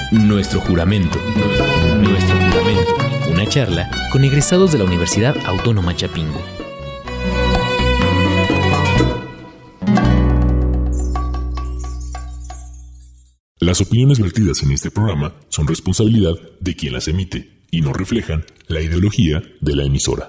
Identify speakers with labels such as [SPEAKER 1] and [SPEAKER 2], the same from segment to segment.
[SPEAKER 1] Nuestro juramento. Nuestro juramento. Una charla con egresados de la Universidad Autónoma Chapingo.
[SPEAKER 2] Las opiniones vertidas en este programa son responsabilidad de quien las emite y no reflejan la ideología de la emisora.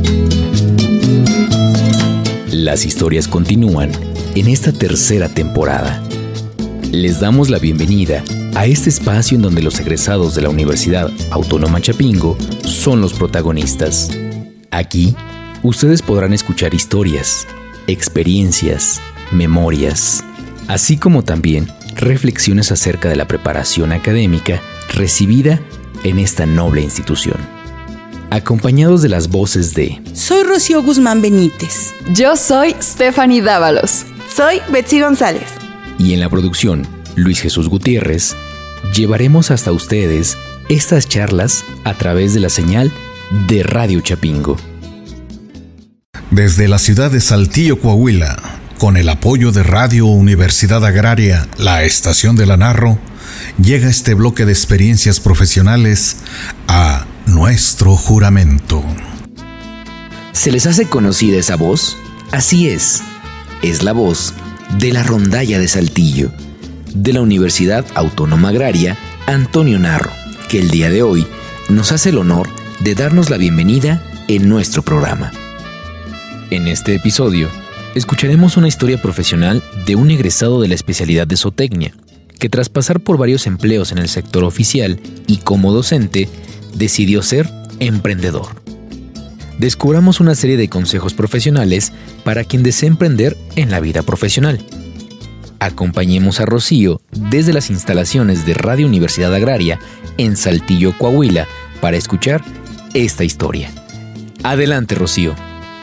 [SPEAKER 1] Las historias continúan en esta tercera temporada. Les damos la bienvenida a este espacio en donde los egresados de la Universidad Autónoma Chapingo son los protagonistas. Aquí, ustedes podrán escuchar historias, experiencias, memorias, así como también reflexiones acerca de la preparación académica recibida en esta noble institución. Acompañados de las voces de...
[SPEAKER 3] Soy Rocío Guzmán Benítez.
[SPEAKER 4] Yo soy Stephanie Dávalos.
[SPEAKER 3] Soy Betsy González.
[SPEAKER 1] Y en la producción, Luis Jesús Gutiérrez, llevaremos hasta ustedes estas charlas a través de la señal de Radio Chapingo.
[SPEAKER 5] Desde la ciudad de Saltillo, Coahuila, con el apoyo de Radio Universidad Agraria, la estación de la Narro, llega este bloque de experiencias profesionales a Nuestro Juramento.
[SPEAKER 1] ¿Se les hace conocida esa voz? Así es la voz de la rondalla de Saltillo, de la Universidad Autónoma Agraria Antonio Narro, que el día de hoy nos hace el honor de darnos la bienvenida en nuestro programa. En este episodio, escucharemos una historia profesional de un egresado de la especialidad de zootecnia, que tras pasar por varios empleos en el sector oficial y como docente, decidió ser emprendedor. Descubramos una serie de consejos profesionales para quien desea emprender en la vida profesional. Acompañemos a Rocío desde las instalaciones de Radio Universidad Agraria en Saltillo, Coahuila, para escuchar esta historia. Adelante, Rocío.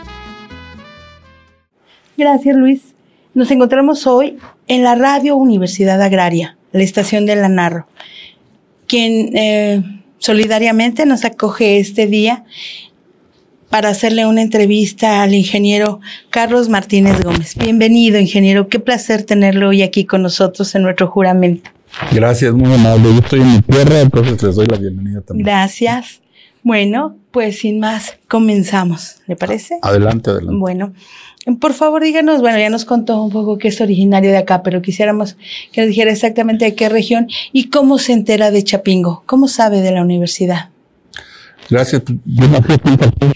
[SPEAKER 3] Gracias, Luis. Nos encontramos hoy en la Radio Universidad Agraria, la estación de la Narro, quien solidariamente nos acoge este día para hacerle una entrevista al ingeniero Carlos Martínez Gómez. Bienvenido, ingeniero. Qué placer tenerlo hoy aquí con nosotros en nuestro juramento.
[SPEAKER 6] Gracias, muy amable. Yo estoy en mi tierra, entonces les doy la bienvenida también.
[SPEAKER 3] Gracias. Bueno, pues sin más, comenzamos. ¿Le parece?
[SPEAKER 6] Adelante, adelante.
[SPEAKER 3] Bueno, por favor díganos, ya nos contó un poco que es originario de acá, pero quisiéramos que nos dijera exactamente de qué región y cómo se entera de Chapingo, cómo sabe de la universidad.
[SPEAKER 6] Gracias. Yo nací aquí en Saltillo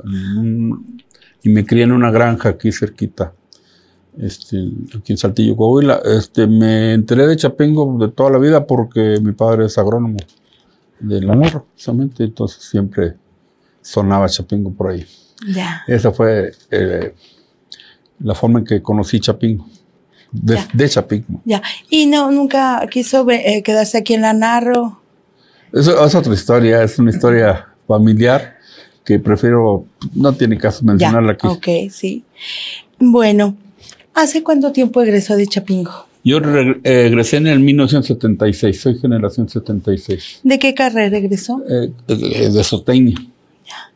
[SPEAKER 6] y me crié en una granja aquí cerquita, aquí en Saltillo, Coahuila. Me enteré de Chapingo de toda la vida porque mi padre es agrónomo de la Narro, precisamente, entonces siempre sonaba Chapingo por ahí.
[SPEAKER 3] Ya.
[SPEAKER 6] Esa fue la forma en que conocí Chapingo, de Chapingo.
[SPEAKER 3] Ya. ¿Y nunca quiso quedarse aquí en la Narro?
[SPEAKER 6] Eso es otra historia, es una historia familiar que prefiero, no tiene caso mencionarla aquí.
[SPEAKER 3] Ok, sí. Bueno, ¿hace cuánto tiempo egresó de Chapingo?
[SPEAKER 6] Yo egresé en el 1976, soy generación 76.
[SPEAKER 3] ¿De qué carrera egresó?
[SPEAKER 6] De zootecnia.
[SPEAKER 3] Ya.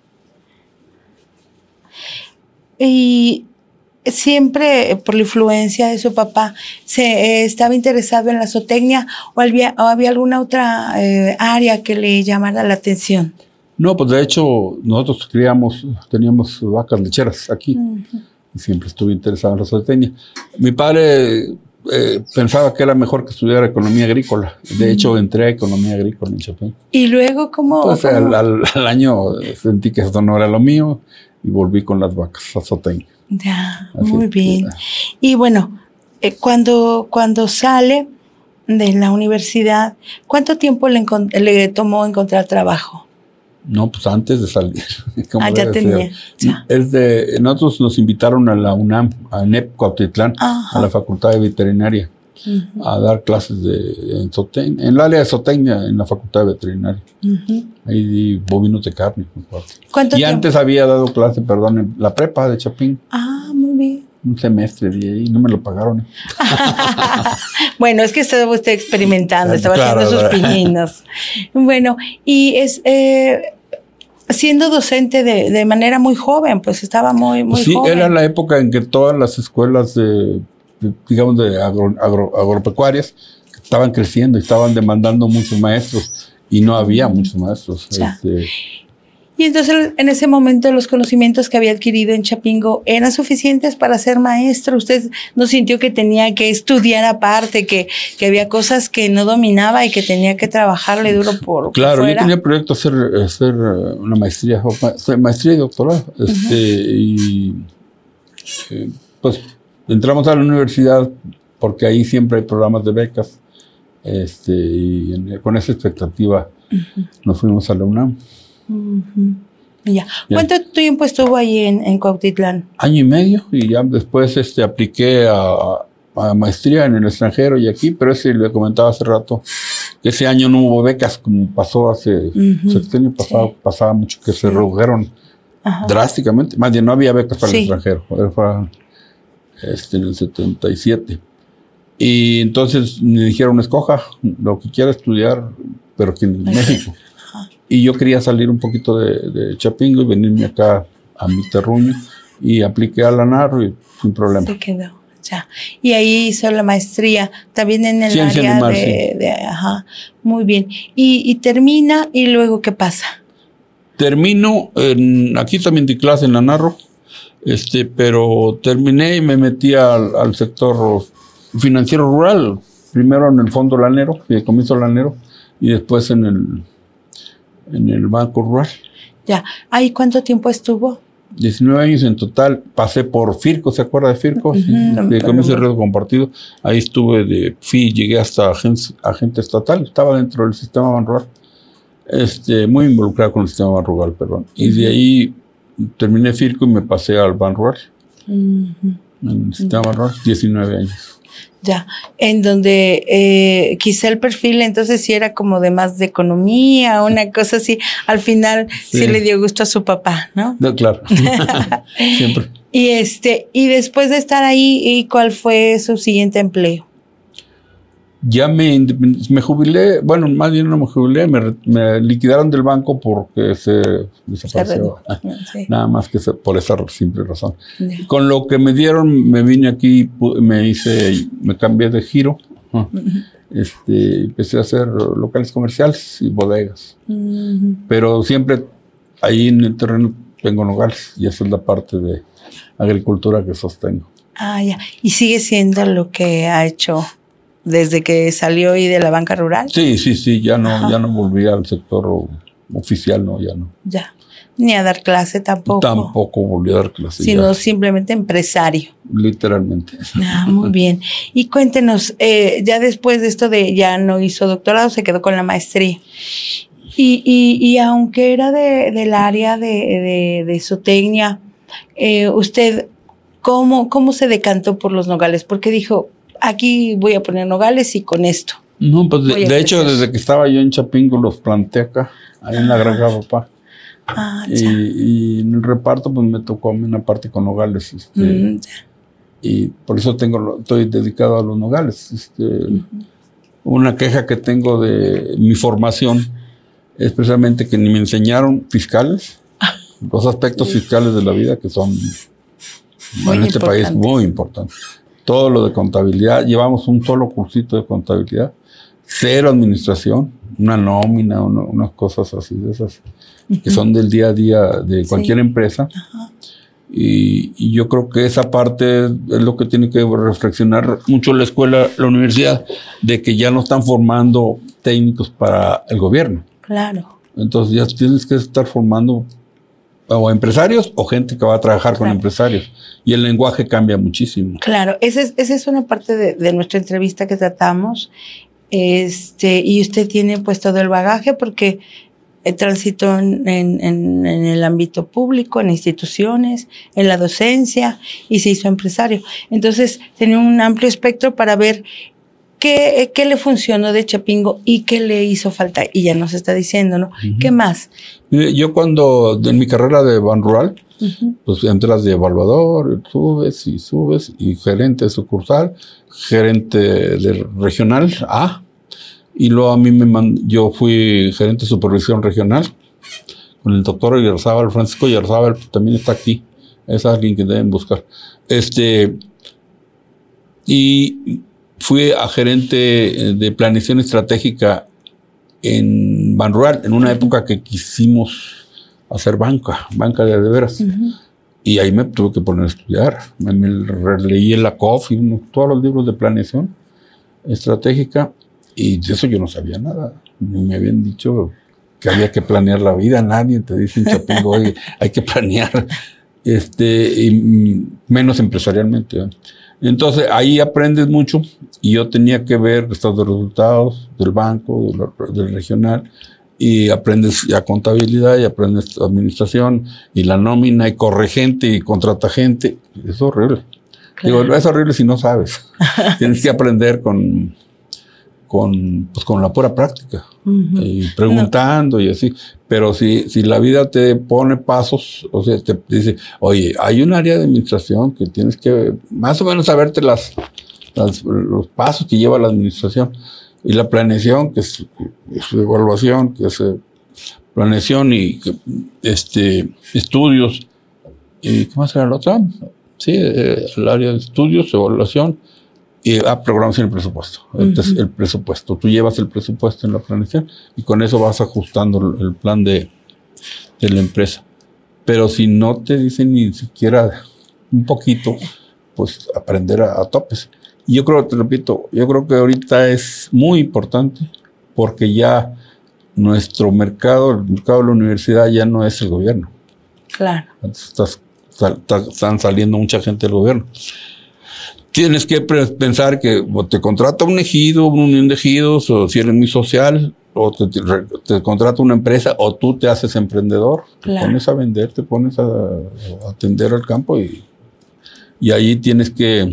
[SPEAKER 3] Y siempre por la influencia de su papá, ¿se estaba interesado en la zootecnia o había alguna otra área que le llamara la atención?
[SPEAKER 6] No, pues de hecho nosotros teníamos vacas lecheras aquí. Uh-huh. Y siempre estuve interesado en la zootecnia. Mi padre pensaba que era mejor que estudiara economía agrícola. De hecho, entré a economía agrícola en Chapingo.
[SPEAKER 3] ¿Y luego cómo?
[SPEAKER 6] Pues al año sentí que esto no era lo mío y volví con las vacas a zootecnia.
[SPEAKER 3] Ya, así, muy bien. Y bueno, cuando sale de la universidad, ¿cuánto tiempo le tomó encontrar trabajo?
[SPEAKER 6] No, pues antes de salir.
[SPEAKER 3] Ya tenía. Ya.
[SPEAKER 6] Nosotros nos invitaron a la UNAM, a NEP Cuautitlán, a la Facultad de Veterinaria, uh-huh, a dar clases en el área de zootecnia en la Facultad de Veterinaria. Uh-huh. Ahí di bovinos de carne.
[SPEAKER 3] ¿Cuánto tiempo?
[SPEAKER 6] Antes había dado clase, en la prepa de Chapingo.
[SPEAKER 3] Ah, muy bien.
[SPEAKER 6] Un semestre y no me lo pagaron.
[SPEAKER 3] Bueno, es que estaba usted experimentando, estaba haciendo sus pininos. Bueno, y siendo docente de manera muy joven, pues estaba muy joven.
[SPEAKER 6] Sí, era la época en que todas las escuelas de agropecuarias estaban creciendo y estaban demandando muchos maestros y no había muchos maestros.
[SPEAKER 3] Y entonces en ese momento los conocimientos que había adquirido en Chapingo eran suficientes para ser maestro. ¿Usted no sintió que tenía que estudiar aparte, que había cosas que no dominaba y que tenía que trabajarle duro por
[SPEAKER 6] Claro,
[SPEAKER 3] fuera?
[SPEAKER 6] yo tenía proyecto hacer una maestría y doctorado. Pues entramos a la universidad porque ahí siempre hay programas de becas. Con esa expectativa nos fuimos a la UNAM.
[SPEAKER 3] Ya. ¿Cuánto tiempo estuvo ahí en Cuautitlán?
[SPEAKER 6] Año y medio, y ya después apliqué a maestría en el extranjero y aquí, pero le comentaba hace rato que ese año no hubo becas como pasó hace sexenio pasado, pasaba mucho que se redujeron drásticamente, más bien no había becas para el extranjero, fue en el 77. Y entonces me dijeron, escoja lo que quiera estudiar, pero aquí en México. Y yo quería salir un poquito de Chapingo y venirme acá a mi terruño, y apliqué a la Narro y sin problema.
[SPEAKER 3] Se quedó, ya. Y ahí hizo la maestría, también en el
[SPEAKER 6] Ciencia
[SPEAKER 3] área
[SPEAKER 6] animal,
[SPEAKER 3] muy bien. Y termina, ¿y luego qué pasa?
[SPEAKER 6] Termino, aquí también di clase en la Narro, pero terminé y me metí al sector financiero rural, primero en el Fondo Lanero, Fideicomiso Lanero, y después en el Banco Rural.
[SPEAKER 3] Ya. ¿Ahí cuánto tiempo estuvo?
[SPEAKER 6] 19 años en total. Pasé por FIRCO, ¿se acuerda de FIRCO? Fideicomiso de Riesgo Compartido. Ahí estuve llegué hasta agente estatal, estaba dentro del sistema Banrural. Muy involucrado con el sistema Banrural, perdón. Y de ahí terminé FIRCO y me pasé al Banrural. En el sistema Banrural, 19 años.
[SPEAKER 3] Ya, en donde quizá el perfil entonces sí era como de más de economía, una cosa así. Al final sí le dio gusto a su papá, ¿no?
[SPEAKER 6] No, claro. Siempre.
[SPEAKER 3] Y después de estar ahí, ¿cuál fue su siguiente empleo?
[SPEAKER 6] Ya me jubilé, bueno, más bien no me jubilé, me liquidaron del banco porque se desapareció. Nada más que por esa simple razón. Yeah. Con lo que me dieron, me vine aquí, me cambié de giro. Empecé a hacer locales comerciales y bodegas. Pero siempre ahí en el terreno tengo nogales, y esa es la parte de agricultura que sostengo.
[SPEAKER 3] Ya. ¿Y sigue siendo lo que ha hecho desde que salió y de la banca rural?
[SPEAKER 6] Sí, ya no volví al sector oficial, ya no.
[SPEAKER 3] Ya. Ni a dar clase tampoco.
[SPEAKER 6] Tampoco volví a dar clase.
[SPEAKER 3] Sino simplemente empresario.
[SPEAKER 6] Literalmente.
[SPEAKER 3] Muy bien. Y cuéntenos, ya después de esto ya no hizo doctorado, se quedó con la maestría. Y aunque era del área de zootecnia, usted, ¿cómo se decantó por los nogales? Porque dijo, aquí voy a poner nogales y con esto.
[SPEAKER 6] No, pues de hecho, desde que estaba yo en Chapingo los planté acá, ahí en la granja papá. Y en el reparto pues me tocó a mí una parte con nogales. Y por eso estoy dedicado a los nogales. Una queja que tengo de mi formación es precisamente que ni me enseñaron fiscales, los aspectos fiscales de la vida que son en este país muy importantes. Todo lo de contabilidad, llevamos un solo cursito de contabilidad, cero administración, una nómina, unas cosas así de esas, que son del día a día de cualquier empresa. Y yo creo que esa parte es lo que tiene que reflexionar mucho la escuela, la universidad, de que ya no están formando técnicos para el gobierno.
[SPEAKER 3] Claro.
[SPEAKER 6] Entonces ya tienes que estar formando o empresarios o gente que va a trabajar con empresarios. Y el lenguaje cambia muchísimo.
[SPEAKER 3] Claro, esa es una parte de nuestra entrevista que tratamos. Y usted tiene pues todo el bagaje porque transitó en el ámbito público, en instituciones, en la docencia, y se hizo empresario. Entonces tenía un amplio espectro para ver qué le funcionó de Chapingo y qué le hizo falta. Y ya nos está diciendo, ¿no? ¿Qué más?
[SPEAKER 6] Yo cuando, en mi carrera de Banrural, pues entras de evaluador, subes, y gerente de sucursal, gerente de regional A, y luego a mí yo fui gerente de supervisión regional, con el doctor Oyarzábal, Francisco Oyarzábal, también está aquí, es alguien que deben buscar. fui a gerente de planeación estratégica en Banrural, en una época que quisimos hacer banca de veras. Y ahí me tuve que poner a estudiar. Me releí en la COF y todos los libros de planeación estratégica, y de eso yo no sabía nada. Ni me habían dicho que había que planear la vida. Nadie te dice en Chapingo, oye, hay que planear, y menos empresarialmente, ¿eh? Entonces ahí aprendes mucho, y yo tenía que ver estados de resultados del banco, del regional, y aprendes ya contabilidad, y aprendes administración, y la nómina, y corre gente, y contrata gente. Es horrible. Claro. Digo, es horrible si no sabes. Tienes que aprender con la pura práctica, y preguntando y así. Pero si la vida te pone pasos, o sea, te dice, oye, hay un área de administración que tienes que más o menos saberte los pasos que lleva la administración. Y la planeación, que es evaluación, que es planeación y estudios. ¿Y qué más era la otra? Sí, el área de estudios, evaluación y programación y presupuesto. Entonces, el presupuesto. Tú llevas el presupuesto en la planeación y con eso vas ajustando el plan de la empresa. Pero si no te dicen ni siquiera un poquito, pues aprender a topes. Y yo creo, te repito, yo creo que ahorita es muy importante porque ya nuestro mercado, el mercado de la universidad ya no es el gobierno.
[SPEAKER 3] Claro.
[SPEAKER 6] Están saliendo mucha gente del gobierno. Tienes que pensar que o te contrata un ejido, una unión de ejidos, o si eres muy social, o te contrata una empresa, o tú te haces emprendedor. Claro. Te pones a vender, te pones a atender al campo y ahí tienes que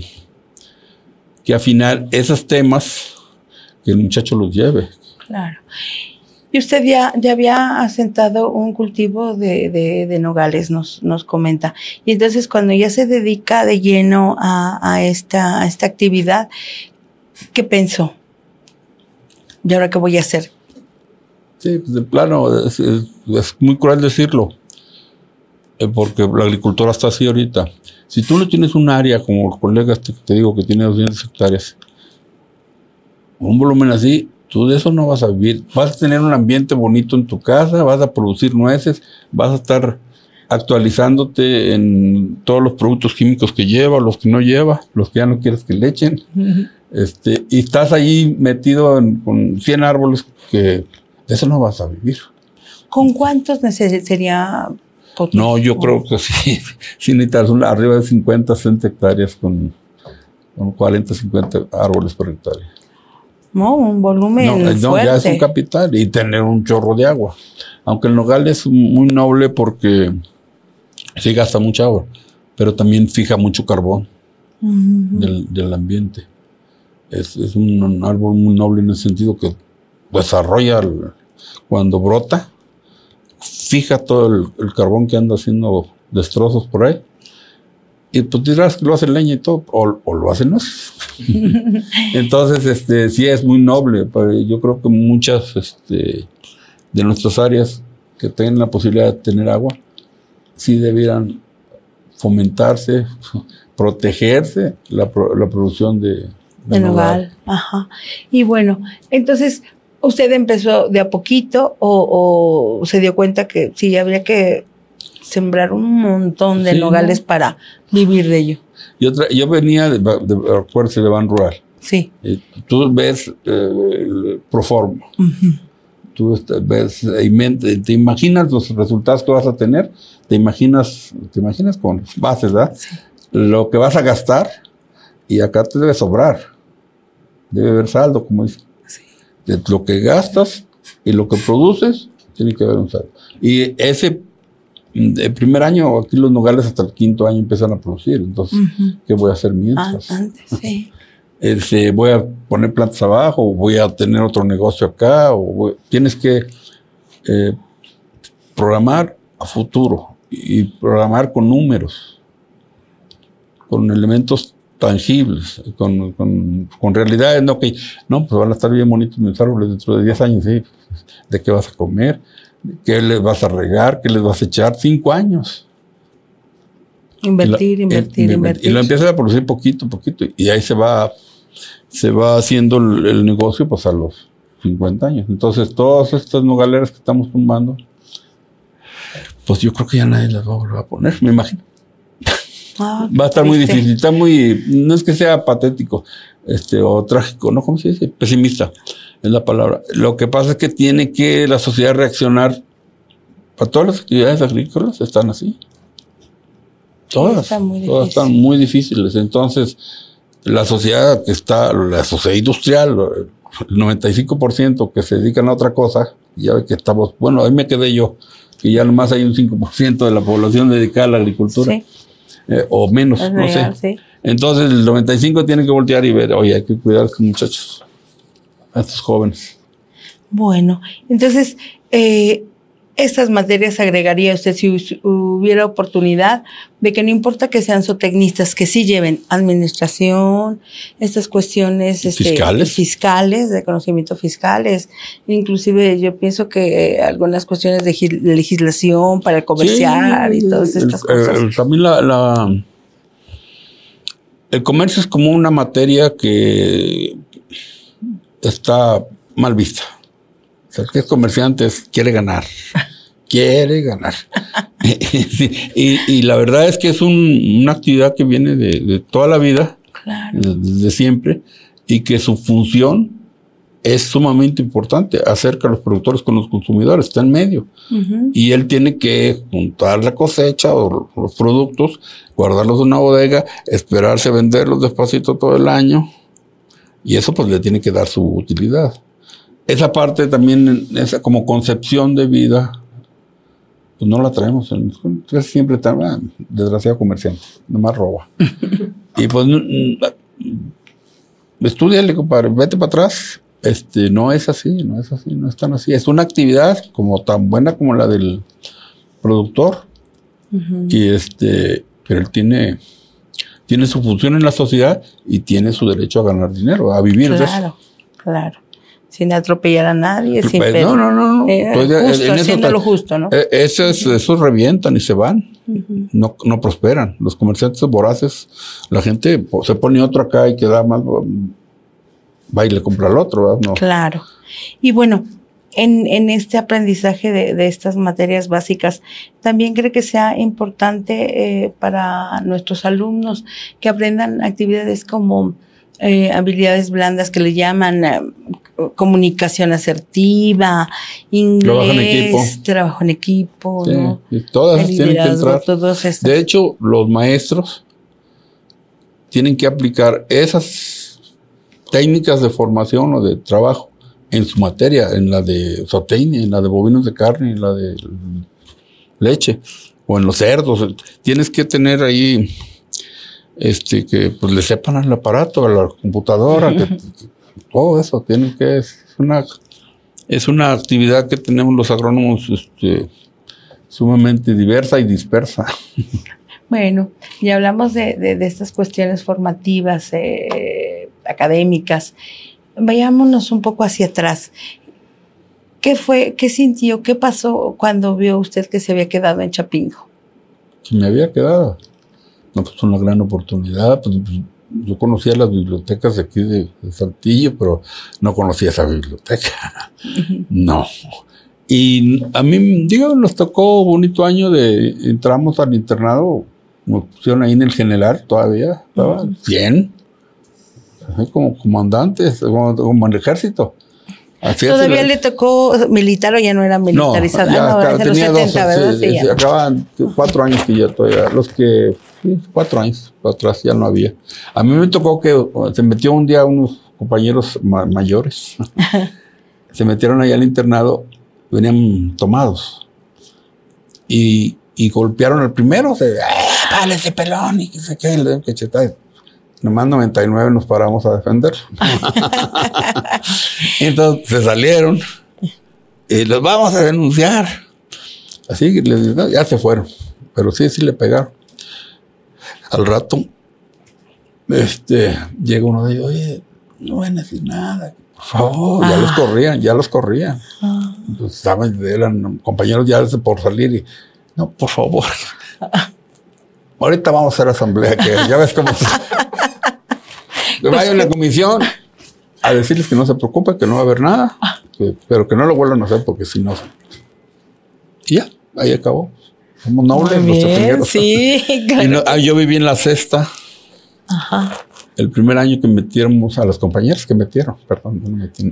[SPEAKER 6] afinar esos temas que el muchacho los lleve.
[SPEAKER 3] Claro. Y usted ya había asentado un cultivo de nogales, nos comenta. Y entonces cuando ya se dedica de lleno a esta actividad, ¿qué pensó? ¿Y ahora qué voy a hacer?
[SPEAKER 6] Sí, pues de plano, es muy cruel decirlo, porque la agricultura está así ahorita. Si tú no tienes un área, como el colega te digo que tiene 200 hectáreas, un volumen así, tú de eso no vas a vivir. Vas a tener un ambiente bonito en tu casa, vas a producir nueces, vas a estar actualizándote en todos los productos químicos que lleva, los que no lleva, los que ya no quieres que le echen. Y estás ahí metido con 100 árboles que de eso no vas a vivir.
[SPEAKER 3] ¿Con cuántos sería potente?
[SPEAKER 6] No, yo creo que sí necesitas arriba de 50, 60 hectáreas con 40, 50 árboles por hectárea.
[SPEAKER 3] No, un volumen fuerte. No,
[SPEAKER 6] ya es un capital, y tener un chorro de agua. Aunque el nogal es muy noble porque sí gasta mucha agua, pero también fija mucho carbón del ambiente. Es un árbol muy noble en el sentido que desarrolla, cuando brota, fija todo el carbón que anda haciendo destrozos por ahí. Y pues dirás que lo hacen leña y todo, o lo hacen nueces. Entonces, sí es muy noble, pero yo creo que muchas de nuestras áreas que tengan la posibilidad de tener agua, sí debieran fomentarse, protegerse la producción de nogal.
[SPEAKER 3] Ajá. Y bueno, entonces, ¿usted empezó de a poquito o se dio cuenta que sí habría que sembrar un montón de nogales para vivir de ello?
[SPEAKER 6] Yo venía de Banrural.
[SPEAKER 3] Sí.
[SPEAKER 6] Tú ves Proforma. Tú ves, te imaginas los resultados que vas a tener, te imaginas con bases, ¿verdad? Sí. Lo que vas a gastar, y acá te debe sobrar. Debe haber saldo, como dicen. Sí. De lo que gastas y lo que produces, tiene que haber un saldo. Y el primer año, aquí los nogales hasta el 5º año empiezan a producir. Entonces, ¿qué voy a hacer mientras?
[SPEAKER 3] Antes, sí.
[SPEAKER 6] Voy a poner plantas abajo, o voy a tener otro negocio acá, tienes que programar a futuro y programar con números, con elementos tangibles, con realidades. No, pues van a estar bien bonitos mis árboles dentro de 10 años, ¿sí? ¿De qué vas a comer? ¿Qué les vas a regar? ¿Qué les vas a echar? 5 años.
[SPEAKER 3] Invertir.
[SPEAKER 6] Y lo empiezas a producir poquito, y ahí se va se va haciendo el negocio pues a los 50 años. Entonces, todas estas nogaleras que estamos tumbando, pues yo creo que ya nadie las va a volver a poner, me imagino. Va a estar muy difícil, está muy, no es que sea patético, o trágico, ¿no? ¿Cómo se dice? Pesimista es la palabra. Lo que pasa es que tiene que la sociedad reaccionar. Para todas las actividades agrícolas están así. Todas están muy difíciles. Entonces, la sociedad la sociedad industrial, el 95% que se dedican a otra cosa, ya ve que estamos, bueno, ahí me quedé yo, que ya nomás hay un 5% de la población dedicada a la agricultura. Sí. O menos, no real, sé. Sí. Entonces el 95 tiene que voltear y ver, oye, hay que cuidar a estos muchachos, a estos jóvenes.
[SPEAKER 3] Bueno, entonces, estas materias agregaría usted si hubiera oportunidad de que no importa que sean zootecnistas, que sí lleven administración, estas cuestiones fiscales, de conocimiento fiscales, inclusive yo pienso que algunas cuestiones de legislación para el comerciar y todas estas cosas.
[SPEAKER 6] También el comercio es como una materia que está mal vista. O sea, el que es comerciante quiere ganar. Quiere ganar. Sí, y la verdad es que es una actividad que viene de toda la vida, claro, desde siempre, y que su función es sumamente importante. Acerca a los productores con los consumidores, está en medio. Uh-huh. Y él tiene que juntar la cosecha o los productos, guardarlos en una bodega, esperarse a venderlos despacito todo el año, y eso pues le tiene que dar su utilidad. Esa parte también, esa como concepción de vida, pues no la traemos. Siempre está desgraciado comerciante, nomás roba. Y pues, estúdiale, compadre, vete para atrás. No es así, no es tan así. Es una actividad como tan buena como la del productor. Uh-huh. Y pero él tiene su función en la sociedad y tiene su derecho a ganar dinero, a vivir de eso.
[SPEAKER 3] Claro. Sin atropellar a nadie, sin
[SPEAKER 6] no.
[SPEAKER 3] Justo, haciendo lo justo, ¿no?
[SPEAKER 6] Esos revientan y se van. Uh-huh. No prosperan. Los comerciantes voraces, la gente se pone otro acá y queda más, va y le compra al otro, ¿verdad? No.
[SPEAKER 3] Claro. Y bueno, en este aprendizaje de estas materias básicas, ¿también cree que sea importante para nuestros alumnos que aprendan actividades como habilidades blandas que le llaman comunicación asertiva, inglés, trabajo en equipo, sí, ¿no?
[SPEAKER 6] Y todas tienen que entrar. De hecho, los maestros tienen que aplicar esas técnicas de formación o de trabajo en su materia, en la de zootecnia, en la de bovinos de carne, en la de leche, o en los cerdos. Tienes que tener ahí que pues le sepan al aparato, a la computadora, que todo eso tienen que, es una actividad que tenemos los agrónomos sumamente diversa y dispersa.
[SPEAKER 3] Bueno, ya hablamos de estas cuestiones formativas, académicas. Vayámonos un poco hacia atrás. ¿Qué sintió, qué pasó cuando vio usted que se había quedado en Chapingo?
[SPEAKER 6] Que me había quedado. No, pues una gran oportunidad. Pues, yo conocía las bibliotecas de aquí de Saltillo, pero no conocía esa biblioteca. Uh-huh. No. Y a mí, nos tocó bonito año entramos al internado, nos pusieron ahí en el General todavía, estaba 100, como comandantes, como en el ejército.
[SPEAKER 3] ¿Todavía le tocó militar o ya no era militarizado?
[SPEAKER 6] No, tenía 70, ¿verdad? Sí, acababan 4 años que ya todavía, 4 años atrás ya no había. A mí me tocó que se metió un día unos compañeros mayores, se metieron allá al internado, venían tomados y golpearon al primero, vale ese pelón y que se quede, le den cachetada. Nomás 99 nos paramos a defender. Entonces se salieron y los vamos a denunciar. Así que ya se fueron, pero sí le pegaron. Al rato, llega uno de ellos, oye, no van a decir nada, por favor. Ya los corrían. Entonces, eran compañeros ya por salir y, no, por favor. Ahorita vamos a hacer asamblea, que ya ves cómo Que vaya una comisión a decirles que no se preocupe, que no va a haber nada, pero que no lo vuelvan a hacer porque si no... Y ya, ahí acabó. Somos nobles, los chapingueros.
[SPEAKER 3] Sí, claro.
[SPEAKER 6] Y yo viví en la sexta.
[SPEAKER 3] Ajá.
[SPEAKER 6] El primer año que metiéramos a las compañeras que metieron, perdón, yo no metí.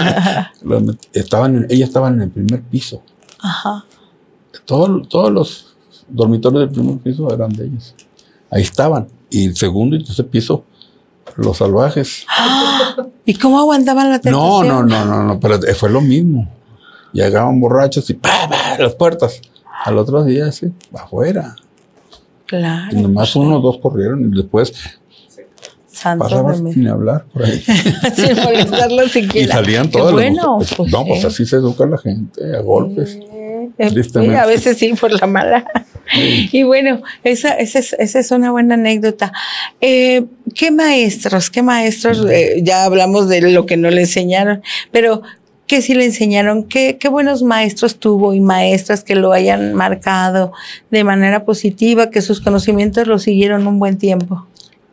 [SPEAKER 6] Ellas estaban en el primer piso.
[SPEAKER 3] Ajá.
[SPEAKER 6] Todos los dormitorios del primer piso eran de ellos. Ahí estaban. Y el segundo y tercer piso, los salvajes.
[SPEAKER 3] ¿Y cómo aguantaban la tentación?
[SPEAKER 6] No, pero fue lo mismo. Llegaban borrachos y ¡pah! Las puertas. Al otro día, sí, afuera.
[SPEAKER 3] Claro.
[SPEAKER 6] Y nomás uno o dos corrieron y después pasabas sin hablar por ahí.
[SPEAKER 3] Sin molestarlo siquiera.
[SPEAKER 6] Y salían todos.
[SPEAKER 3] Bueno,
[SPEAKER 6] pues así se educa la gente, a golpes.
[SPEAKER 3] Sí, a veces sí, por la mala. Sí. Y bueno, esa es una buena anécdota. ¿Qué maestros? Ya hablamos de lo que no le enseñaron, pero ¿qué sí le enseñaron? ¿Qué buenos maestros tuvo y maestras que lo hayan marcado de manera positiva, que sus conocimientos lo siguieron un buen tiempo?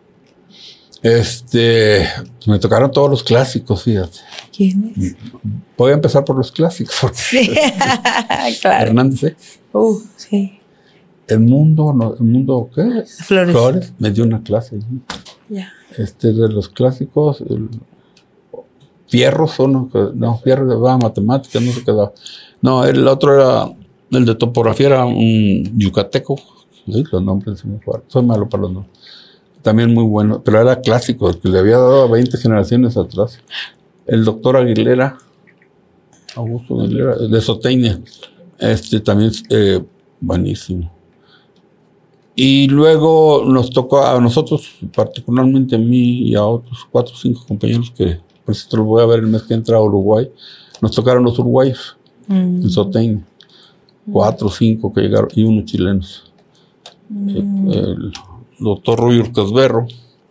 [SPEAKER 6] Me tocaron todos los clásicos, fíjate.
[SPEAKER 3] ¿Quiénes?
[SPEAKER 6] Voy a empezar por los clásicos.
[SPEAKER 3] Sí, claro.
[SPEAKER 6] Hernández X.
[SPEAKER 3] Sí.
[SPEAKER 6] El mundo, ¿qué?
[SPEAKER 3] Flores.
[SPEAKER 6] Me dio una clase allí.
[SPEAKER 3] Ya.
[SPEAKER 6] De los clásicos, Fierros, Fierros de matemáticas, no se quedaba. No, el otro era, el de topografía era un yucateco. ¿Sí? Los nombres se me fueron. Soy malo para los nombres. También muy bueno, pero era clásico, el que le había dado a 20 generaciones atrás. El doctor Aguilera, Augusto Aguilera, de Zootecnia, también buenísimo. Y luego nos tocó a nosotros, particularmente a mí y a otros 4 o 5 compañeros que por eso los voy a ver el mes que entra a Uruguay, nos tocaron los uruguayos, en Zootecnia, 4 o 5 que llegaron y unos chilenos. El doctor Ruy Urcasberro,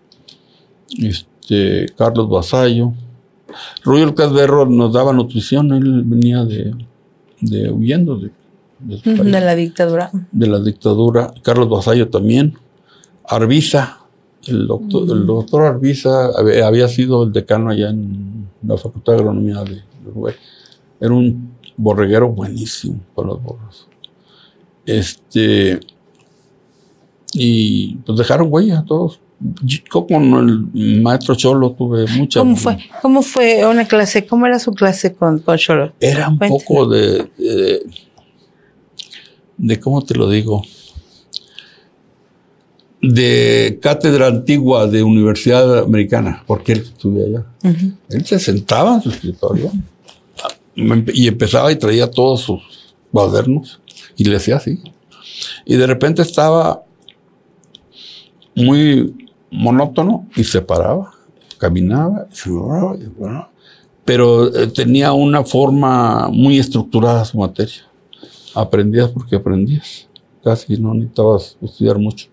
[SPEAKER 6] Carlos Vasallo. Ruy Urcasberro nos daba nutrición, él venía huyendo de
[SPEAKER 3] la dictadura.
[SPEAKER 6] De la dictadura. Carlos Vasallo también. Arbiza, el doctor Arbiza había sido el decano allá en la Facultad de Agronomía de Uruguay. Era un borreguero buenísimo para los borros. Y pues dejaron huella a todos. Yo con el maestro Cholo tuve mucha...
[SPEAKER 3] ¿Cómo fue una clase? ¿Cómo era su clase con Cholo?
[SPEAKER 6] Era un poco de ¿cómo te lo digo? De cátedra antigua de Universidad Americana, porque él estudió allá. Uh-huh. Él se sentaba en su escritorio y empezaba y traía todos sus cuadernos y le hacía así. Y de repente estaba muy monótono y se paraba, caminaba, se paraba, pero tenía una forma muy estructurada su materia. Aprendías porque aprendías, casi no necesitabas estudiar mucho.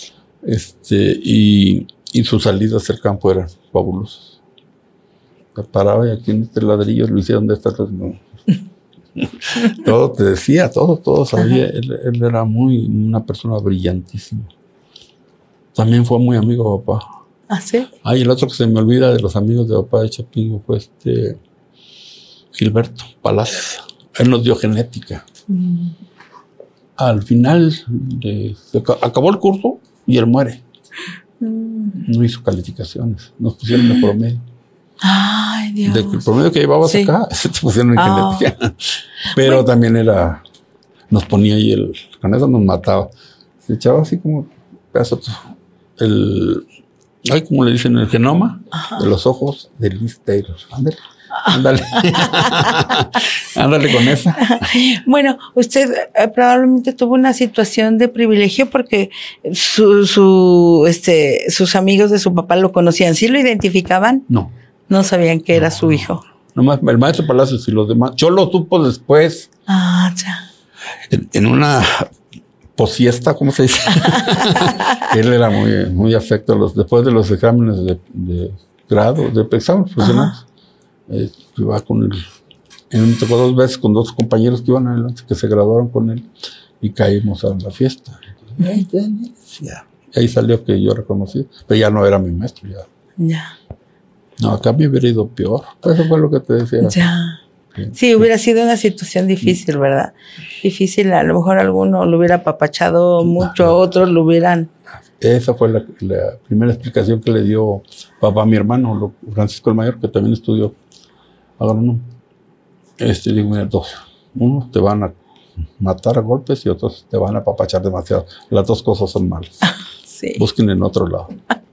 [SPEAKER 6] Y sus salidas al campo eran fabulosas. Se paraba y aquí en este ladrillo lo hicieron de estas no. Todo te decía, todo sabía. Él era una persona brillantísima. También fue muy amigo de papá.
[SPEAKER 3] ¿Ah, sí?
[SPEAKER 6] Y el otro que se me olvida de los amigos de papá de Chapingo fue Gilberto Palacios. Él nos dio genética. Al final acabó el curso y él muere. No hizo calificaciones. Nos pusieron el promedio.
[SPEAKER 3] Ay, Dios.
[SPEAKER 6] El promedio que llevabas acá, se te pusieron en genética. Pero también nos ponía ahí con eso nos mataba. Se echaba así como pedazo como le dicen, el genoma de los ojos de Liz Taylor. Ándale. Ándale con esa.
[SPEAKER 3] Bueno, usted probablemente tuvo una situación de privilegio porque sus amigos de su papá lo conocían. ¿Sí lo identificaban?
[SPEAKER 6] No.
[SPEAKER 3] No sabían que era su hijo.
[SPEAKER 6] Nomás el maestro Palacios y los demás. Yo lo supo después.
[SPEAKER 3] Ya.
[SPEAKER 6] En una posiesta, ¿cómo se dice? Él era muy, muy afecto después de los exámenes de grado, de exámenes profesionales. Iba con él. Me tocó 2 veces con 2 compañeros que iban adelante, que se graduaron con él y caímos a la fiesta. Y ahí salió que yo reconocí, pero ya no era mi maestro.
[SPEAKER 3] Ya.
[SPEAKER 6] No, acá me hubiera ido peor. Eso fue lo que te decía.
[SPEAKER 3] Ya. Sí, hubiera sido una situación difícil, ¿verdad? Difícil, a lo mejor alguno lo hubiera apapachado mucho, otros lo hubieran...
[SPEAKER 6] Esa fue la primera explicación que le dio papá a mi hermano, Francisco el Mayor, que también estudió agrónomo. Digo, mira, dos. Uno, te van a matar a golpes y otros te van a apapachar demasiado. Las dos cosas son malas.
[SPEAKER 3] Sí.
[SPEAKER 6] Busquen en otro lado.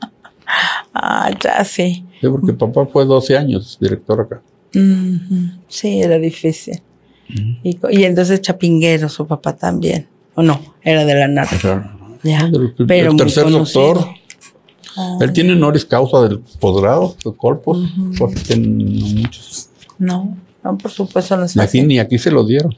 [SPEAKER 3] Ya sí.
[SPEAKER 6] Sí, porque papá fue 12 años director acá.
[SPEAKER 3] Sí, era difícil. Y entonces chapinguero, su papá también. ¿O no? Era de la narra. Ya, pero
[SPEAKER 6] el tercer
[SPEAKER 3] muy
[SPEAKER 6] doctor. Él tiene honoris causa del posgrado de Colpos, porque tiene muchos.
[SPEAKER 3] No, por supuesto no se
[SPEAKER 6] Aquí ni aquí se lo dieron.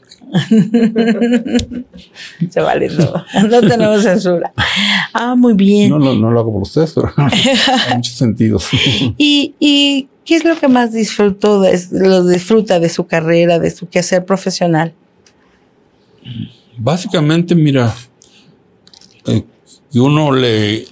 [SPEAKER 3] Se vale todo. No tenemos censura. Muy bien.
[SPEAKER 6] No lo hago por ustedes, pero en muchos sentidos.
[SPEAKER 3] ¿Y qué es lo que más disfruta de su carrera, de su quehacer profesional?
[SPEAKER 6] Básicamente, mira, que uno le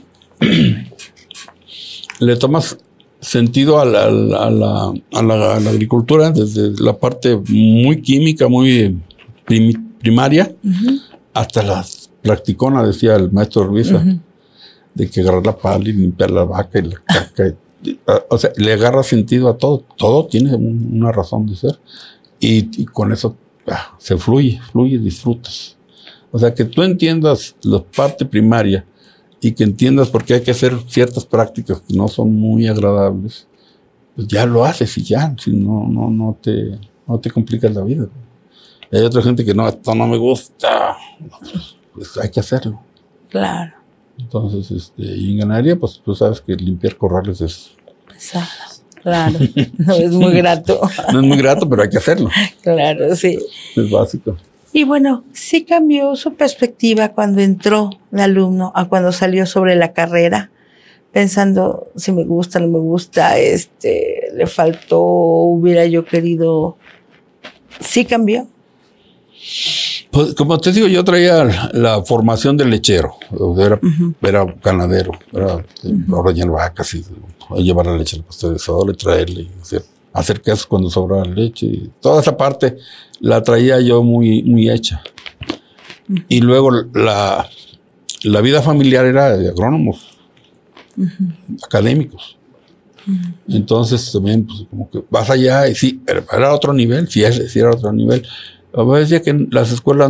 [SPEAKER 6] tomas sentido a la agricultura desde la parte muy química, muy primaria, hasta la practicona, decía el maestro Ruiza, de que agarrar la pala y limpiar la vaca y la caca. O sea, le agarra sentido a todo. Todo tiene una razón de ser. Y con eso se fluye, disfrutas. O sea, que tú entiendas la parte primaria y que entiendas por qué hay que hacer ciertas prácticas que no son muy agradables, pues ya lo haces y ya, si no te complicas la vida. Y hay otra gente que no, esto no me gusta, pues hay que hacerlo.
[SPEAKER 3] Claro.
[SPEAKER 6] Entonces, y en ganadería, pues tú sabes que limpiar corrales es...
[SPEAKER 3] Exacto. Claro, no es muy grato.
[SPEAKER 6] No es muy grato, pero hay que hacerlo.
[SPEAKER 3] Claro, sí.
[SPEAKER 6] Es básico.
[SPEAKER 3] Y bueno, sí cambió su perspectiva cuando entró de alumno a cuando salió sobre la carrera, pensando si me gusta, no me gusta, le faltó, hubiera yo querido. ¿Sí cambió?
[SPEAKER 6] Pues, como te digo, yo traía la formación de lechero, era ganadero, era ordeñar vacas y llevar la leche al pasteurizador y traerle, hacer quesos cuando sobraba leche. Y toda esa parte la traía yo muy hecha. Y luego la vida familiar era de agrónomos, académicos. Entonces también, pues, como que vas allá y sí, era otro nivel, sí era otro nivel. A veces decía que las escuelas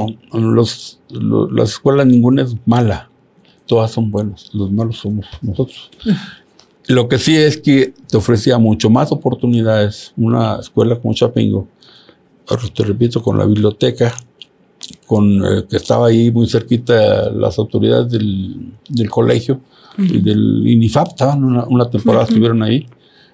[SPEAKER 6] las escuelas ninguna es mala, todas son buenas, los malos somos nosotros. Lo que sí es que te ofrecía mucho más oportunidades una escuela como Chapingo, te repito, con la biblioteca, que estaba ahí muy cerquita las autoridades del colegio y del INIFAP, estaban una temporada, estuvieron ahí,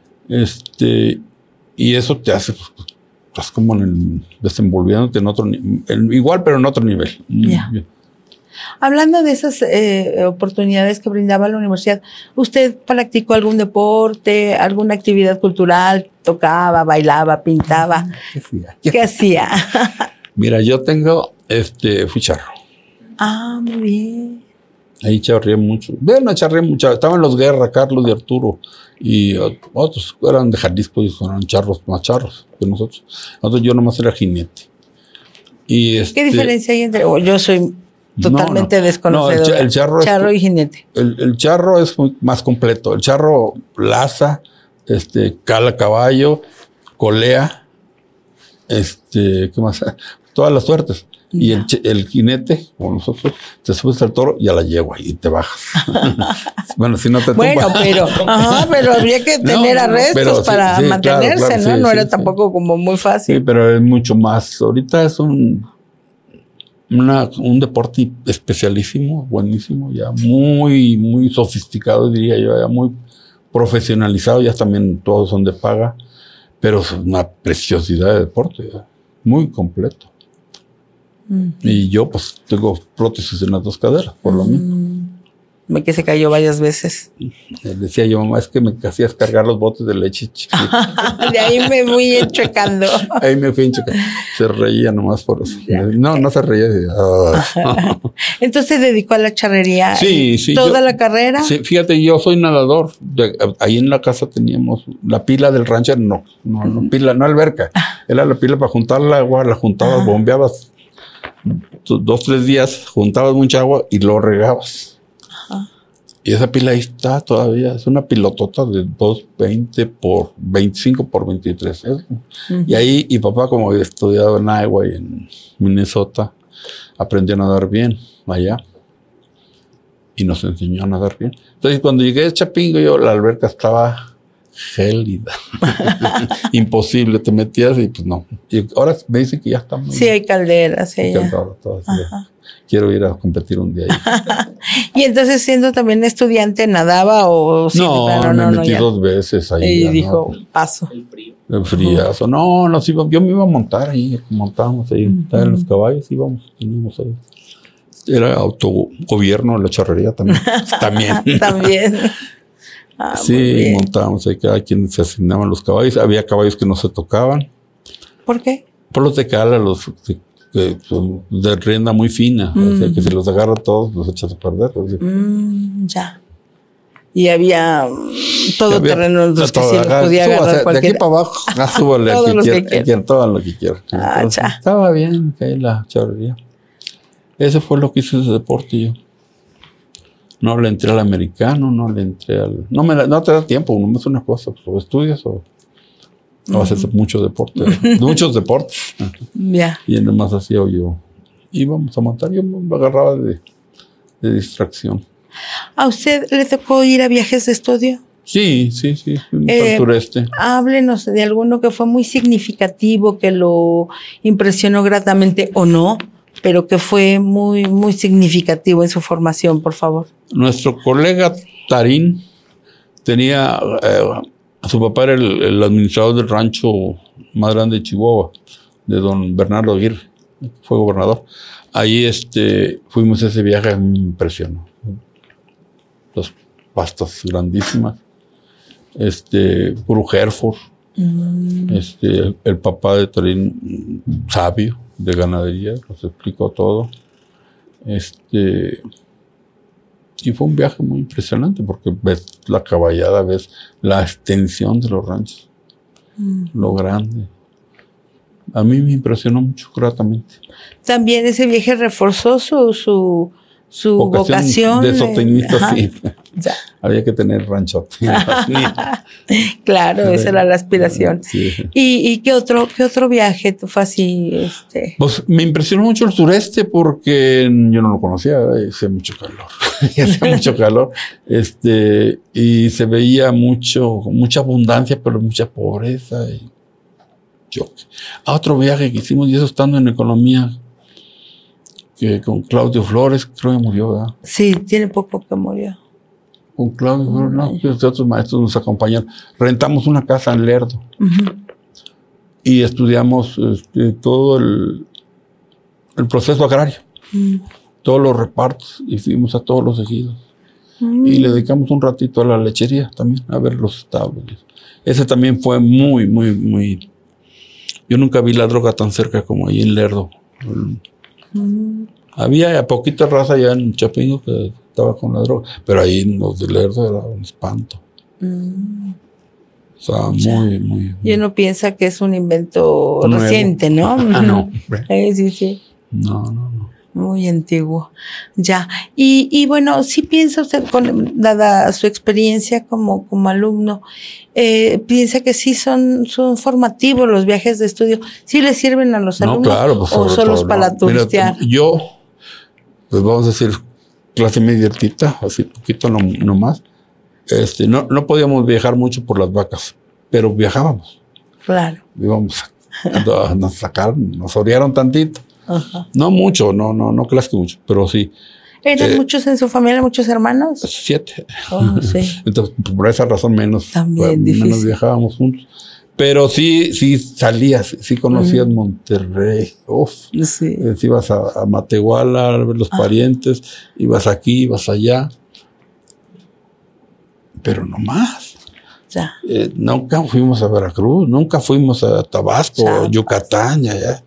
[SPEAKER 6] y eso te hace, pues, estás como desenvolviéndote en otro nivel, igual pero en otro nivel.
[SPEAKER 3] Yeah. Hablando de esas oportunidades que brindaba la universidad, ¿usted practicó algún deporte, alguna actividad cultural? ¿Tocaba, bailaba, pintaba? ¿Qué hacía?
[SPEAKER 6] Mira, yo fui charro.
[SPEAKER 3] Muy bien.
[SPEAKER 6] Ahí charré mucho. Charré mucho. Estaban los Guerra, Carlos y Arturo. Y otros eran de Jalisco y eran más charros que nosotros. Yo nomás era jinete. ¿Qué
[SPEAKER 3] diferencia hay entre...? Yo soy totalmente desconocedora.
[SPEAKER 6] El charro
[SPEAKER 3] y jinete.
[SPEAKER 6] El charro es más completo. El charro laza, cala caballo, colea, ¿qué más? Todas las suertes. Y el jinete, como nosotros, te subes al toro y a la yegua y te bajas. Bueno, si no te tumba.
[SPEAKER 3] Bueno, pero habría que tener arrestos para mantenerse, claro, ¿no? No era tampoco como muy fácil.
[SPEAKER 6] Sí, pero es mucho más. Ahorita es un deporte especialísimo, buenísimo, ya muy sofisticado, diría yo, ya muy profesionalizado, ya también todos son de paga, pero es una preciosidad de deporte, ya, muy completo. Y yo pues tengo prótesis en las dos caderas, por lo mismo.
[SPEAKER 3] Que se cayó varias veces.
[SPEAKER 6] Decía yo, mamá, es que me hacías cargar los botes de leche chiquita.
[SPEAKER 3] De ahí me fui enchuecando.
[SPEAKER 6] Ahí me fui enchuecando. Se reía nomás por eso. No se reía.
[SPEAKER 3] Entonces se dedicó a la charrería.
[SPEAKER 6] Sí.
[SPEAKER 3] ¿Toda la carrera?
[SPEAKER 6] Sí, fíjate, yo soy nadador. Ahí en la casa teníamos la pila del rancher, no pila, no alberca. Era la pila para juntar el agua, la juntabas, bombeabas 2-3 días, juntabas mucha agua y lo regabas. Y esa pila ahí está todavía. Es una pilotota de 220 por 25 por 23. Y ahí, y papá, como había estudiado en Iowa y en Minnesota, aprendió a nadar bien allá. Y nos enseñó a nadar bien. Entonces, cuando llegué a Chapingo, la alberca estaba gélida. Imposible, te metías y pues no. Y ahora me dicen que ya está muy...
[SPEAKER 3] Sí, hay calderas. Sí,
[SPEAKER 6] quiero ir a competir un día ahí.
[SPEAKER 3] Y entonces, siendo también estudiante, ¿nadaba o...?
[SPEAKER 6] No, me metí 2 veces ahí.
[SPEAKER 3] Y dijo, paso.
[SPEAKER 6] El friazo. No, yo me iba a montar ahí. Montábamos ahí. En los caballos teníamos ahí. Era autogobierno, la charrería también.
[SPEAKER 3] También.
[SPEAKER 6] Sí, montábamos ahí. Cada quien se asignaban los caballos. Había caballos que no se tocaban.
[SPEAKER 3] ¿Por qué?
[SPEAKER 6] Por los de cala, de rienda muy fina. O sea, que si los agarra todos, los echas a perder.
[SPEAKER 3] Ya. Y había todo terreno en los que sí los podía agarrar cualquiera.
[SPEAKER 6] De aquí para abajo, súbale al que quiera. Todo lo que quiera. Estaba bien que la charrería. Ese fue lo que hice ese deporte yo. No le entré al americano, no le entré al... No te da tiempo, no es una cosa. Pues, o estudias o haces muchos deportes. Muchos deportes.
[SPEAKER 3] Ya.
[SPEAKER 6] Y nomás hacía yo. Íbamos a montar, yo me agarraba de distracción.
[SPEAKER 3] ¿A usted le tocó ir a viajes de estudio?
[SPEAKER 6] Sí, al sureste.
[SPEAKER 3] Háblenos de alguno que fue muy significativo, que lo impresionó gratamente o no, pero que fue muy, muy significativo en su formación, por favor.
[SPEAKER 6] Nuestro colega Tarín tenía... su papá era el administrador del rancho más grande de Chihuahua, de don Bernardo Aguirre, fue gobernador. Ahí fuimos a ese viaje, me impresionó. Las pastas grandísimas. Puro Hereford. El papá de Tarín, sabio, de ganadería, nos explicó todo. Y fue un viaje muy impresionante porque ves la caballada, ves la extensión de los ranchos, lo grande. A mí me impresionó mucho, gratamente.
[SPEAKER 3] También ese viaje reforzó su vocación.
[SPEAKER 6] De sotenista, sí. Ya. Había que tener rancho.
[SPEAKER 3] Claro, esa era la aspiración. Sí. ¿Y qué otro viaje fue así?
[SPEAKER 6] Pues me impresionó mucho el sureste porque yo no lo conocía, hacía mucho calor. Y se veía mucha abundancia, pero mucha pobreza. Otro viaje que hicimos, y eso estando en economía, que con Claudio Flores, creo que murió, ¿verdad?
[SPEAKER 3] Sí, tiene poco que murió.
[SPEAKER 6] Con Claudio Flores, no, que otros maestros nos acompañaron. Rentamos una casa en Lerdo. Y estudiamos todo el proceso agrario. Todos los repartos, y fuimos a todos los ejidos. Y le dedicamos un ratito a la lechería también, a ver los establos. Ese también fue muy, muy, muy... Yo nunca vi la droga tan cerca como ahí en Lerdo. Había poquita raza allá en Chapingo que estaba con la droga, pero ahí los de Lerdo era un espanto. O sea, muy...
[SPEAKER 3] Y uno piensa que es un invento nuevo, reciente, ¿no?
[SPEAKER 6] No.
[SPEAKER 3] Sí.
[SPEAKER 6] No.
[SPEAKER 3] Muy antiguo. Ya. Y bueno, sí piensa usted, dada su experiencia como alumno, piensa que sí son formativos los viajes de estudio. ¿Sí les sirven a los alumnos?
[SPEAKER 6] Claro, pues,
[SPEAKER 3] ¿O solo es para turistear?
[SPEAKER 6] Mira, yo, pues vamos a decir, clase media altita, así poquito no más. No podíamos viajar mucho por las vacas, pero viajábamos.
[SPEAKER 3] Claro.
[SPEAKER 6] Íbamos a sacar, nos orearon tantito.
[SPEAKER 3] Ajá.
[SPEAKER 6] No mucho, no creas que mucho, pero sí.
[SPEAKER 3] ¿Eran muchos en su familia, muchos hermanos?
[SPEAKER 6] 7.
[SPEAKER 3] Sí.
[SPEAKER 6] Entonces, por esa razón menos viajábamos juntos. Pero sí salías, sí conocías Monterrey.
[SPEAKER 3] Sí.
[SPEAKER 6] Ibas a Matehuala a ver los parientes, ibas aquí, ibas allá. pero no más.
[SPEAKER 3] Ya.
[SPEAKER 6] Nunca fuimos a Veracruz, nunca fuimos a Tabasco, Yucatán, allá.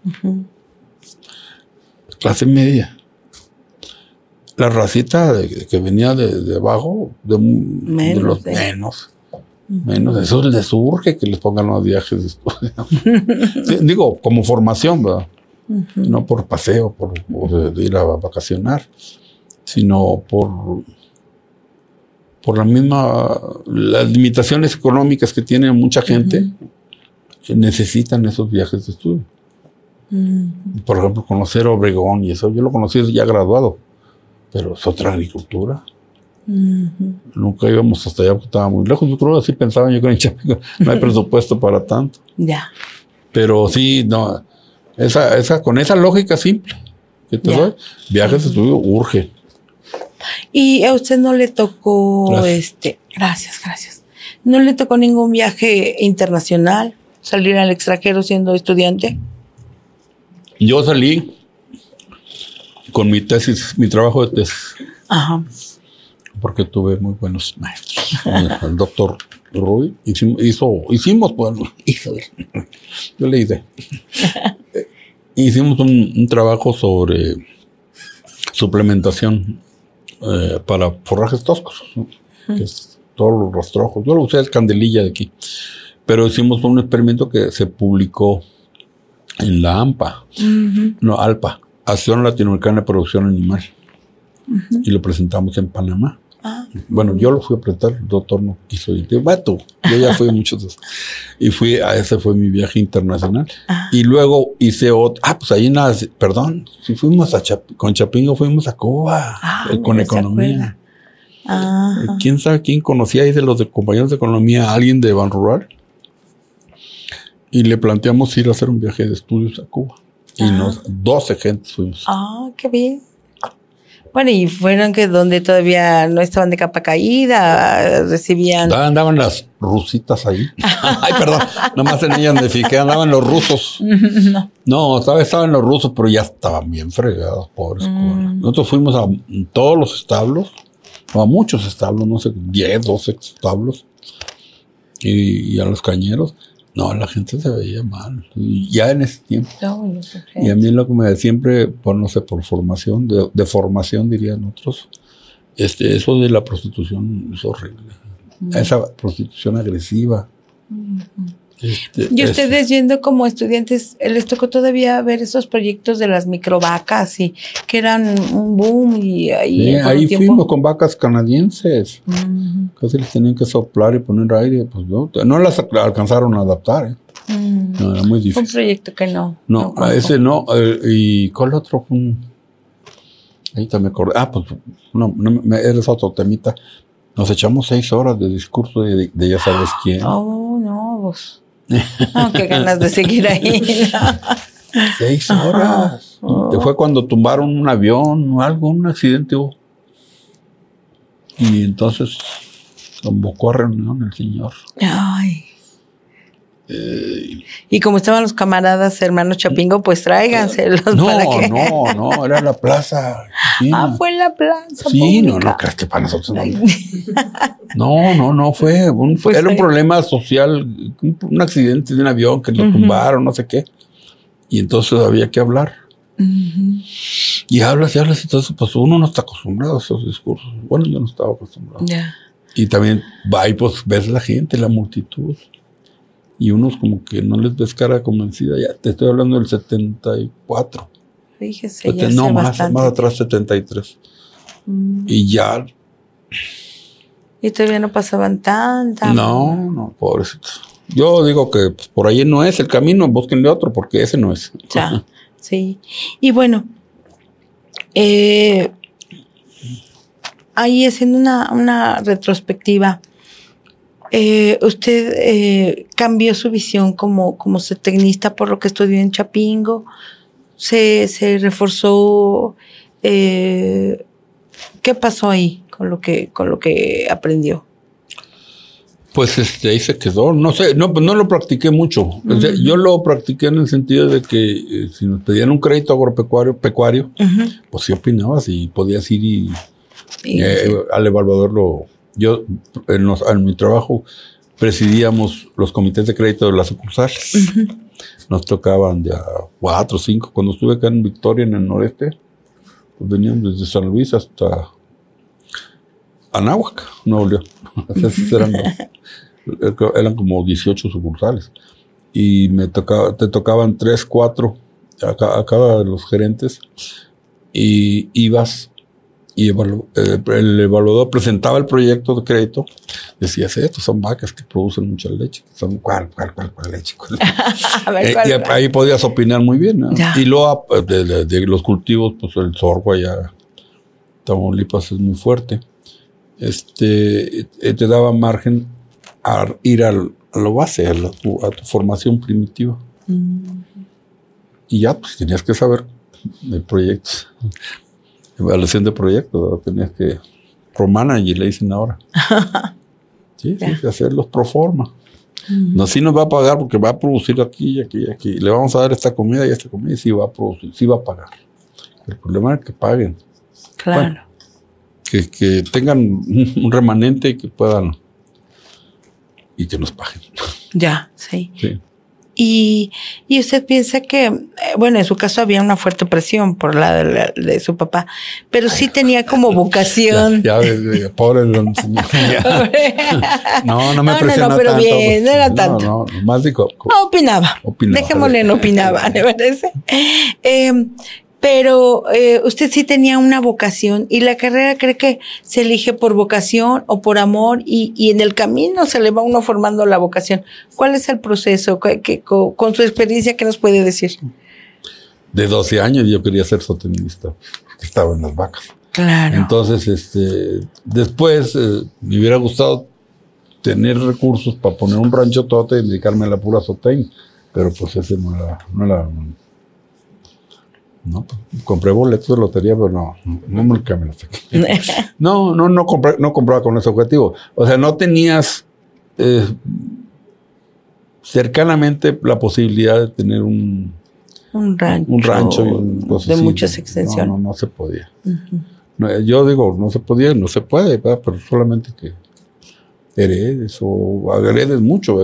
[SPEAKER 6] Clase media. La racita que venía de abajo, de los menos. Eso les urge que les pongan los viajes de estudio. Sí, digo, como formación, ¿verdad? No por paseo, por de ir a vacacionar, sino por las limitaciones económicas que tiene mucha gente, necesitan esos viajes de estudio. Por ejemplo, conocer Obregón y eso, yo lo conocí ya graduado, pero es otra agricultura. Nunca íbamos hasta allá porque estaba muy lejos. Yo creo que así pensaba yo que en Chapingo no hay presupuesto para tanto.
[SPEAKER 3] Ya.
[SPEAKER 6] Pero sí, no, con esa lógica simple que te doy, viajes de estudio urge.
[SPEAKER 3] ¿Y a usted no le tocó,
[SPEAKER 6] Gracias.
[SPEAKER 3] Gracias. ¿No le tocó ningún viaje internacional? ¿Salir al extranjero siendo estudiante?
[SPEAKER 6] Yo salí con mi tesis, mi trabajo de tesis.
[SPEAKER 3] Ajá.
[SPEAKER 6] Porque tuve muy buenos maestros. El doctor Ruy hicimos, bueno, yo le hice. Hicimos un trabajo sobre suplementación para forrajes toscos, ¿no? Que es todos los rastrojos. Yo lo usé el candelilla de aquí. Pero hicimos un experimento que se publicó en la AMPA, no, ALPA, Asociación Latinoamericana de Producción Animal. Y lo presentamos en Panamá. Bueno, yo lo fui a presentar, el doctor no quiso ir. Yo ya fui a muchos de esos. Y ese fue mi viaje internacional. Y luego hice otro. Pues ahí si fuimos con Chapingo fuimos a Cuba, con economía. ¿Quién sabe quién conocía ahí de los compañeros de economía? Alguien de Ban Rural. Y le planteamos ir a hacer un viaje de estudios a Cuba. Y 12 gentes fuimos.
[SPEAKER 3] Qué bien. Bueno, y fueron que donde todavía no estaban de capa caída, recibían...
[SPEAKER 6] Andaban las rusitas ahí. Ay, perdón, nomás en ellas me fijé, andaban los rusos. No, estaban los rusos, pero ya estaban bien fregados, pobres. Nosotros fuimos a todos los establos, a muchos establos, no sé, 10, 12 establos, y a los cañeros. No, la gente se veía mal. Y ya en ese tiempo. Y a mí lo que me siempre, no sé, por formación, de formación dirían otros, eso de la prostitución es horrible. Esa prostitución agresiva.
[SPEAKER 3] Y ustedes yendo como estudiantes, ¿les tocó todavía ver esos proyectos de las microvacas y que eran un boom? Y ahí
[SPEAKER 6] fuimos con vacas canadienses. Casi les tenían que soplar y poner aire. Pues no las alcanzaron a adaptar. No, era muy difícil.
[SPEAKER 3] Fue un proyecto que no.
[SPEAKER 6] No, a ese no. ¿Y cuál otro? Ahí también me acordé. Eres otro temita. Nos echamos 6 horas de discurso de ya sabes quién.
[SPEAKER 3] No, vos. Qué ganas de seguir ahí.
[SPEAKER 6] 6 horas. Fue cuando tumbaron un avión o algo, un accidente hubo. Y entonces convocó a reunión el señor.
[SPEAKER 3] Ay. Y como estaban los camaradas hermanos Chapingo, pues tráiganselos.
[SPEAKER 6] No, era la plaza. Sí.
[SPEAKER 3] Fue en la plaza.
[SPEAKER 6] Sí, no creas que para nosotros no fue. Era un problema social, un accidente de un avión que lo tumbaron, no sé qué. Y entonces había que hablar. Y hablas, entonces pues uno no está acostumbrado a esos discursos. Bueno, yo no estaba acostumbrado. Y también va y pues ves la gente, la multitud. Y unos como que no les ves cara convencida. Ya te estoy hablando del 74.
[SPEAKER 3] Fíjese, ya
[SPEAKER 6] no, más atrás, 73. Y ya.
[SPEAKER 3] Y todavía no pasaban tanta.
[SPEAKER 6] No, pobrecitos. Yo digo que pues, por ahí no es el camino, búsquenle otro, porque ese no es.
[SPEAKER 3] Ya, sí. Y bueno, ahí haciendo una retrospectiva, usted cambió su visión como zootecnista por lo que estudió en Chapingo, se reforzó. ¿Qué pasó ahí con lo que aprendió?
[SPEAKER 6] Pues ahí se quedó, no sé, no lo practiqué mucho. O sea, yo lo practiqué en el sentido de que si nos pedían un crédito agropecuario, pues sí opinabas y podías ir y al evaluador en mi trabajo presidíamos los comités de crédito de las sucursales. Nos tocaban de a 4 o 5. Cuando estuve acá en Victoria, en el noreste, pues venían desde San Luis hasta Anáhuac, Nuevo León. Eran como 18 sucursales. Y te tocaban 3, 4 a cada de los gerentes. Y ibas y el evaluador presentaba el proyecto de crédito. Decía, estos son vacas que producen mucha leche. Son ¿cuál leche? Y ahí podías opinar muy bien, ¿no? Y luego de los cultivos, pues el sorgo allá, Tamaulipas es muy fuerte. Te daba margen a ir a lo base, a tu formación primitiva. Y ya, pues tenías que saber de proyectos. Evaluación de proyectos, ¿no? Tenías que pro-manager, le dicen ahora. Sí, hacerlos pro forma. No, sí nos va a pagar porque va a producir aquí y aquí y aquí. Le vamos a dar esta comida y esta comida y sí va a producir, sí va a pagar. El problema es que paguen.
[SPEAKER 3] Claro.
[SPEAKER 6] Bueno, que tengan un remanente y que puedan y que nos paguen.
[SPEAKER 3] Ya, sí.
[SPEAKER 6] Sí.
[SPEAKER 3] Y usted piensa que, bueno, en su caso había una fuerte presión por la de su papá, pero sí tenía como vocación.
[SPEAKER 6] Ya, pobre don señor. No me presionó
[SPEAKER 3] no, pero
[SPEAKER 6] tanto.
[SPEAKER 3] Bien, no era tanto.
[SPEAKER 6] No, más digo.
[SPEAKER 3] Opinaba. Dejémosle en opinaba, ¿le parece? Pero usted sí tenía una vocación y la carrera cree que se elige por vocación o por amor y en el camino se le va uno formando la vocación. ¿Cuál es el proceso? Con su experiencia, ¿qué nos puede decir?
[SPEAKER 6] De 12 años yo quería ser zootecnista, porque estaba en las vacas.
[SPEAKER 3] Claro.
[SPEAKER 6] Entonces, después me hubiera gustado tener recursos para poner un rancho tote y dedicarme a la pura zootecnia, pero pues ese no era no, compré boletos de lotería, pero no me lo cambié hasta aquí. No compraba con ese objetivo. O sea, no tenías cercanamente la posibilidad de tener un rancho y
[SPEAKER 3] de muchas extensiones.
[SPEAKER 6] No se podía. Yo digo, no se podía, no se puede, ¿verdad? Pero solamente que heredes o heredes mucho.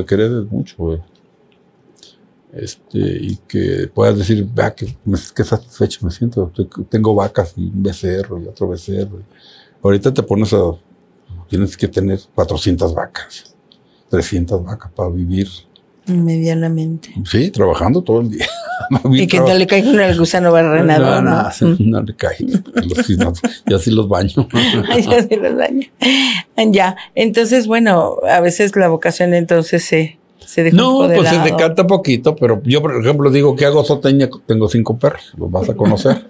[SPEAKER 6] Y que puedas decir, que satisfecho me siento. Tengo vacas y un becerro y otro becerro. Ahorita tienes que tener 400 vacas, 300 vacas para vivir.
[SPEAKER 3] Medianamente.
[SPEAKER 6] Sí, trabajando todo el día.
[SPEAKER 3] Y que no le caiga con el gusano barrenador.
[SPEAKER 6] No le cae. Yo sí los baño.
[SPEAKER 3] Yo sí los baño. Ya, entonces, bueno, a veces la vocación entonces se deja un poco de
[SPEAKER 6] pues
[SPEAKER 3] lado.
[SPEAKER 6] se decanta poquito, pero yo, por ejemplo, digo que hago zootecnia, tengo 5 perros, los vas a conocer.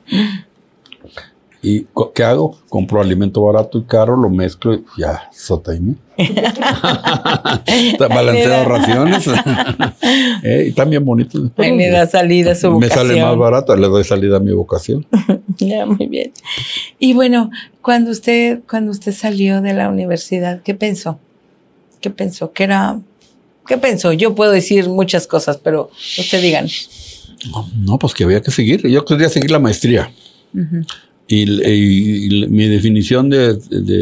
[SPEAKER 6] ¿Y qué hago? Compro alimento barato y caro, lo mezclo y ya, zootecnia. Balanceo raciones. Y están bien bonitos.
[SPEAKER 3] Ahí le da salida a su vocación.
[SPEAKER 6] Me sale más barato, le doy salida a mi vocación.
[SPEAKER 3] Ya, muy bien. Y bueno, cuando usted salió de la universidad, ¿qué pensó? ¿Qué pensó? Yo puedo decir muchas cosas, pero usted digan.
[SPEAKER 6] No, pues que había que seguir. Yo quería seguir la maestría. Y mi definición de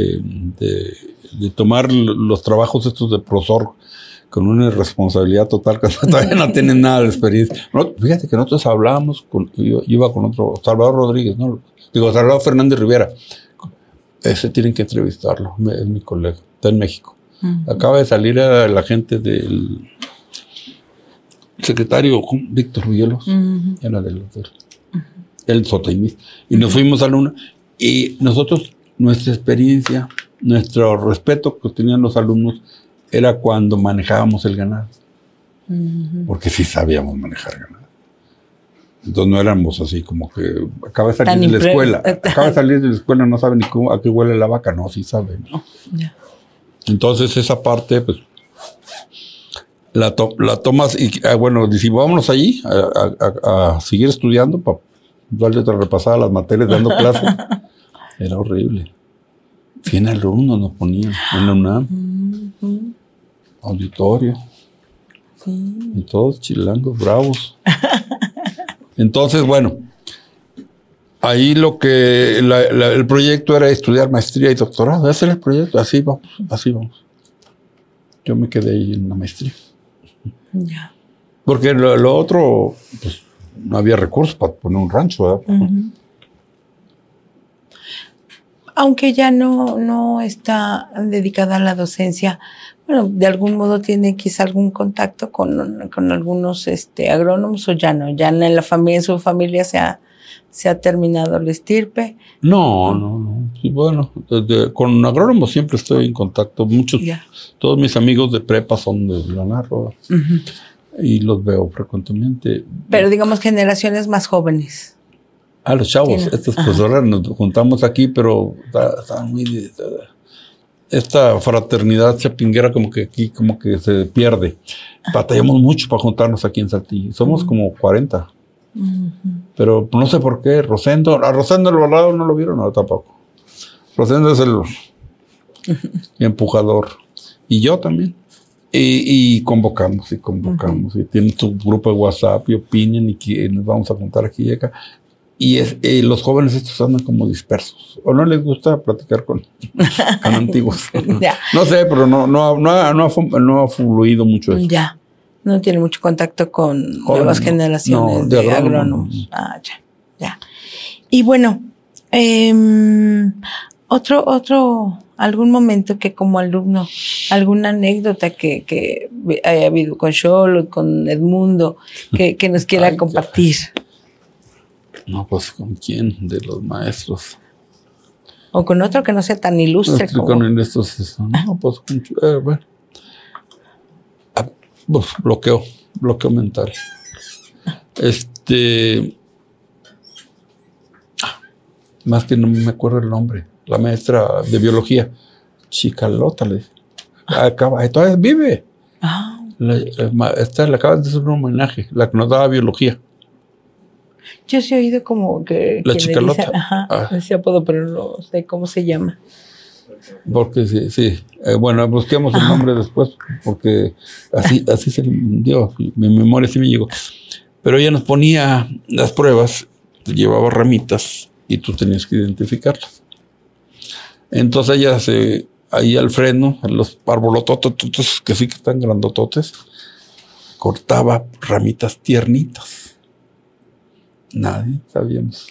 [SPEAKER 6] tomar los trabajos estos de profesor con una irresponsabilidad total, que todavía no tienen nada de experiencia. No, fíjate que nosotros hablábamos, yo iba con otro, Salvador Rodríguez, Salvador Fernández Rivera. Ese tienen que entrevistarlo, es mi colega, está en México. Acaba de salir la gente del secretario Víctor Ruyelos, era del hotel. El zootecnista. Y nos fuimos a Luna. Y nosotros, nuestra experiencia, nuestro respeto que tenían los alumnos era cuando manejábamos el ganado. Porque sí sabíamos manejar ganado. Entonces no éramos así como que acaba de salir de la escuela. No sabe ni a qué huele la vaca. No, sí sabe. ¿No? Yeah. Entonces esa parte, pues, la tomas y, bueno, decimos, vámonos allí a seguir estudiando para darle otra repasada a las materias dando clases. Era horrible. 100 alumnos nos ponían en la UNAM. Auditorio. Y todos chilangos, bravos. Entonces, bueno, Ahí el proyecto era estudiar maestría y doctorado. Ese era el proyecto. Así vamos. Yo me quedé ahí en la maestría.
[SPEAKER 3] Ya.
[SPEAKER 6] Porque lo otro, pues, no había recursos para poner un rancho, ¿verdad?
[SPEAKER 3] Uh-huh. Aunque ya no está dedicada a la docencia, bueno, de algún modo tiene quizá algún contacto con algunos agrónomos, o ya no, ya en su familia se ha terminado la estirpe.
[SPEAKER 6] No. Sí, bueno, con agrónomos siempre estoy en contacto. Todos mis amigos de prepa son de la Narro. Uh-huh. Y los veo frecuentemente.
[SPEAKER 3] Pero digamos generaciones más jóvenes.
[SPEAKER 6] A los chavos, estos pues ahora nos juntamos aquí, pero está muy... Esta fraternidad chapinguera como que aquí como que se pierde. Batallamos mucho para juntarnos aquí en Saltillo. Somos como 40. Uh-huh. Pero no sé por qué. A Rosendo Alvarado no lo vieron, no, tampoco. Rosendo es el empujador. Y yo también. Y convocamos. Uh-huh. Y tienen su grupo de WhatsApp y opinan y nos vamos a juntar aquí y acá. Y los jóvenes estos andan como dispersos. O no les gusta platicar con antiguos. No sé, pero no ha fluido mucho eso. Ya.
[SPEAKER 3] No tiene mucho contacto con nuevas generaciones de agrónomos. Ya. Y bueno, algún momento que como alumno, alguna anécdota que haya habido con Xolo, con Edmundo, que nos quiera compartir.
[SPEAKER 6] No, pues ¿con quién? De los maestros.
[SPEAKER 3] O con otro que no sea tan ilustre como...
[SPEAKER 6] Con estos, no, pues bueno. Pues, bloqueo mental. Más que no me acuerdo el nombre. La maestra de biología, Chicalota, todavía vive. Le acaban de hacer un homenaje, la que nos daba biología.
[SPEAKER 3] Yo sí he oído como que...
[SPEAKER 6] La Chicalota.
[SPEAKER 3] Ese apodo, pero no sé cómo se llama.
[SPEAKER 6] Porque sí. Bueno, busquemos el nombre después, porque así se dio. Mi memoria sí me llegó. Pero ella nos ponía las pruebas, te llevaba ramitas y tú tenías que identificarlas. Entonces ella ahí al freno, en los arbolotototos, que sí que están grandototes, cortaba ramitas tiernitas. Nadie sabíamos.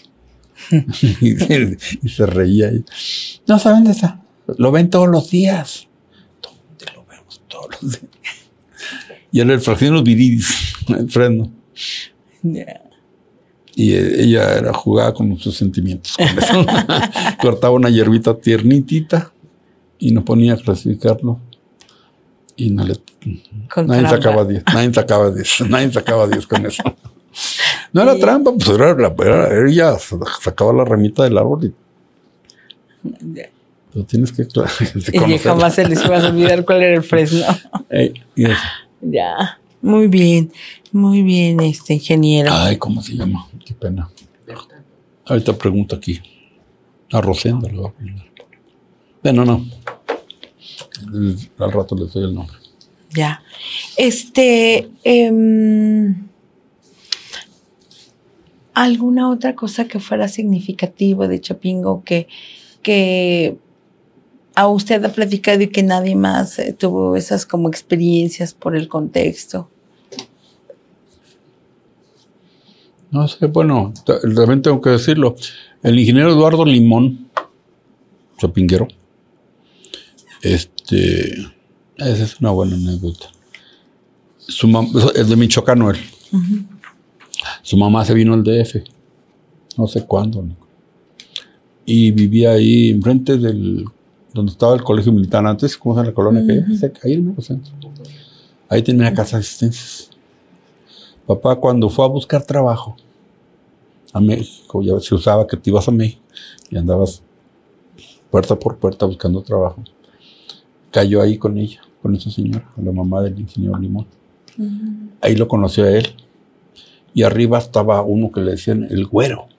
[SPEAKER 6] y se reía. No saben de esa. Lo ven todos los días. ¿Dónde lo vemos todos los días? Y era el Fraxinus viridis, el freno. Yeah. Y ella jugaba con sus sentimientos. Con eso. Cortaba una hierbita tiernitita y nos ponía a clasificarlo. Y nadie sacaba 10. Nadie sacaba 10 con eso. No era trampa, pues ella sacaba la ramita del árbol y lo tienes que conocer.
[SPEAKER 3] Y jamás se les iba a olvidar cuál era el fresno. Ya, muy bien, ingeniero.
[SPEAKER 6] Ay, ¿cómo se llama? Qué pena. Ahorita pregunto aquí. A Rosendo le voy a preguntar. Bueno, no. Al rato les doy el nombre.
[SPEAKER 3] Ya. ¿Alguna otra cosa que fuera significativa de Chapingo que a usted ha platicado y que nadie más tuvo esas como experiencias por el contexto?
[SPEAKER 6] No sé, bueno, también tengo que decirlo. El ingeniero Eduardo Limón, chapinguero, esa es una buena anécdota. Es de Michoacán, él. Uh-huh. Su mamá se vino al DF, no sé cuándo, y vivía ahí enfrente donde estaba el colegio militar antes, ¿cómo se llama la colonia? Uh-huh. Ahí en el centro. Ahí tenía una casa de asistencias. Papá, cuando fue a buscar trabajo a México, ya se usaba que te ibas a México y andabas puerta por puerta buscando trabajo, cayó ahí con ella, con esa señora, con la mamá del ingeniero Limón. Uh-huh. Ahí lo conoció a él. Y arriba estaba uno que le decían el güero.